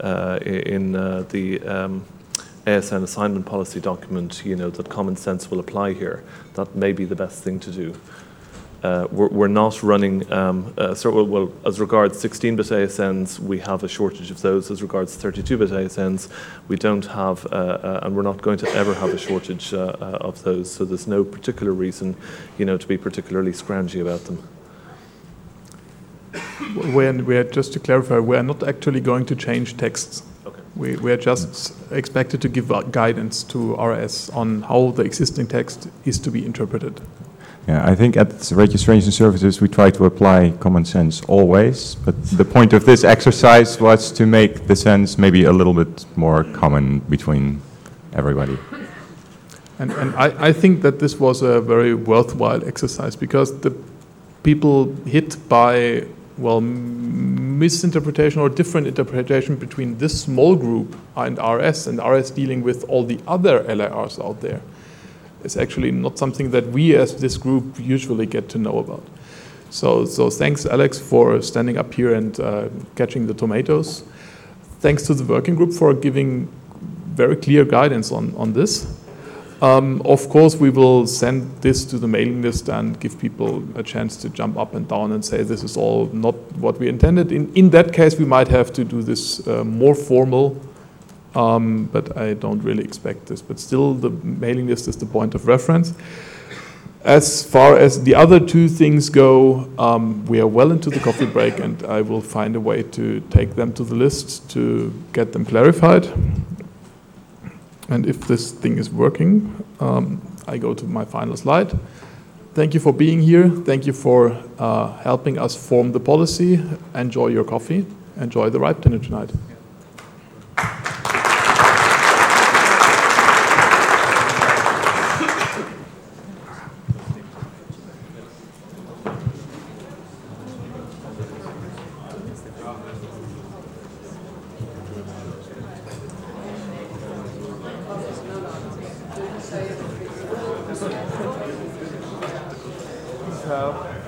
ASN assignment policy document, that common sense will apply here, that may be the best thing to do. We're not running, well, as regards 16-bit ASNs, we have a shortage of those. As regards 32-bit ASNs, we don't have, and we're not going to ever have a shortage of those. So there's no particular reason, to be particularly scroungy about them. Just to clarify, we are not actually going to change texts. Okay. We are just expected to give guidance to RS on how the existing text is to be interpreted. Yeah, I think at registration services we try to apply common sense always, but the point of this exercise was to make the sense maybe a little bit more common between everybody. And I think that this was a very worthwhile exercise because the people hit by, well, misinterpretation or different interpretation between this small group and RS dealing with all the other LIRs out there. It's actually not something that we as this group usually get to know about. So thanks, Alex, for standing up here and catching the tomatoes. Thanks to the working group for giving very clear guidance on this. Of course, we will send this to the mailing list and give people a chance to jump up and down and say this is all not what we intended. In that case, we might have to do this more formal. But I don't really expect this. But still, the mailing list is the point of reference. As far as the other two things go, we are well into the coffee break, and I will find a way to take them to the list to get them clarified. And if this thing is working, I go to my final slide. Thank you for being here. Thank you for helping us form the policy. Enjoy your coffee. Enjoy the ripe dinner tonight. So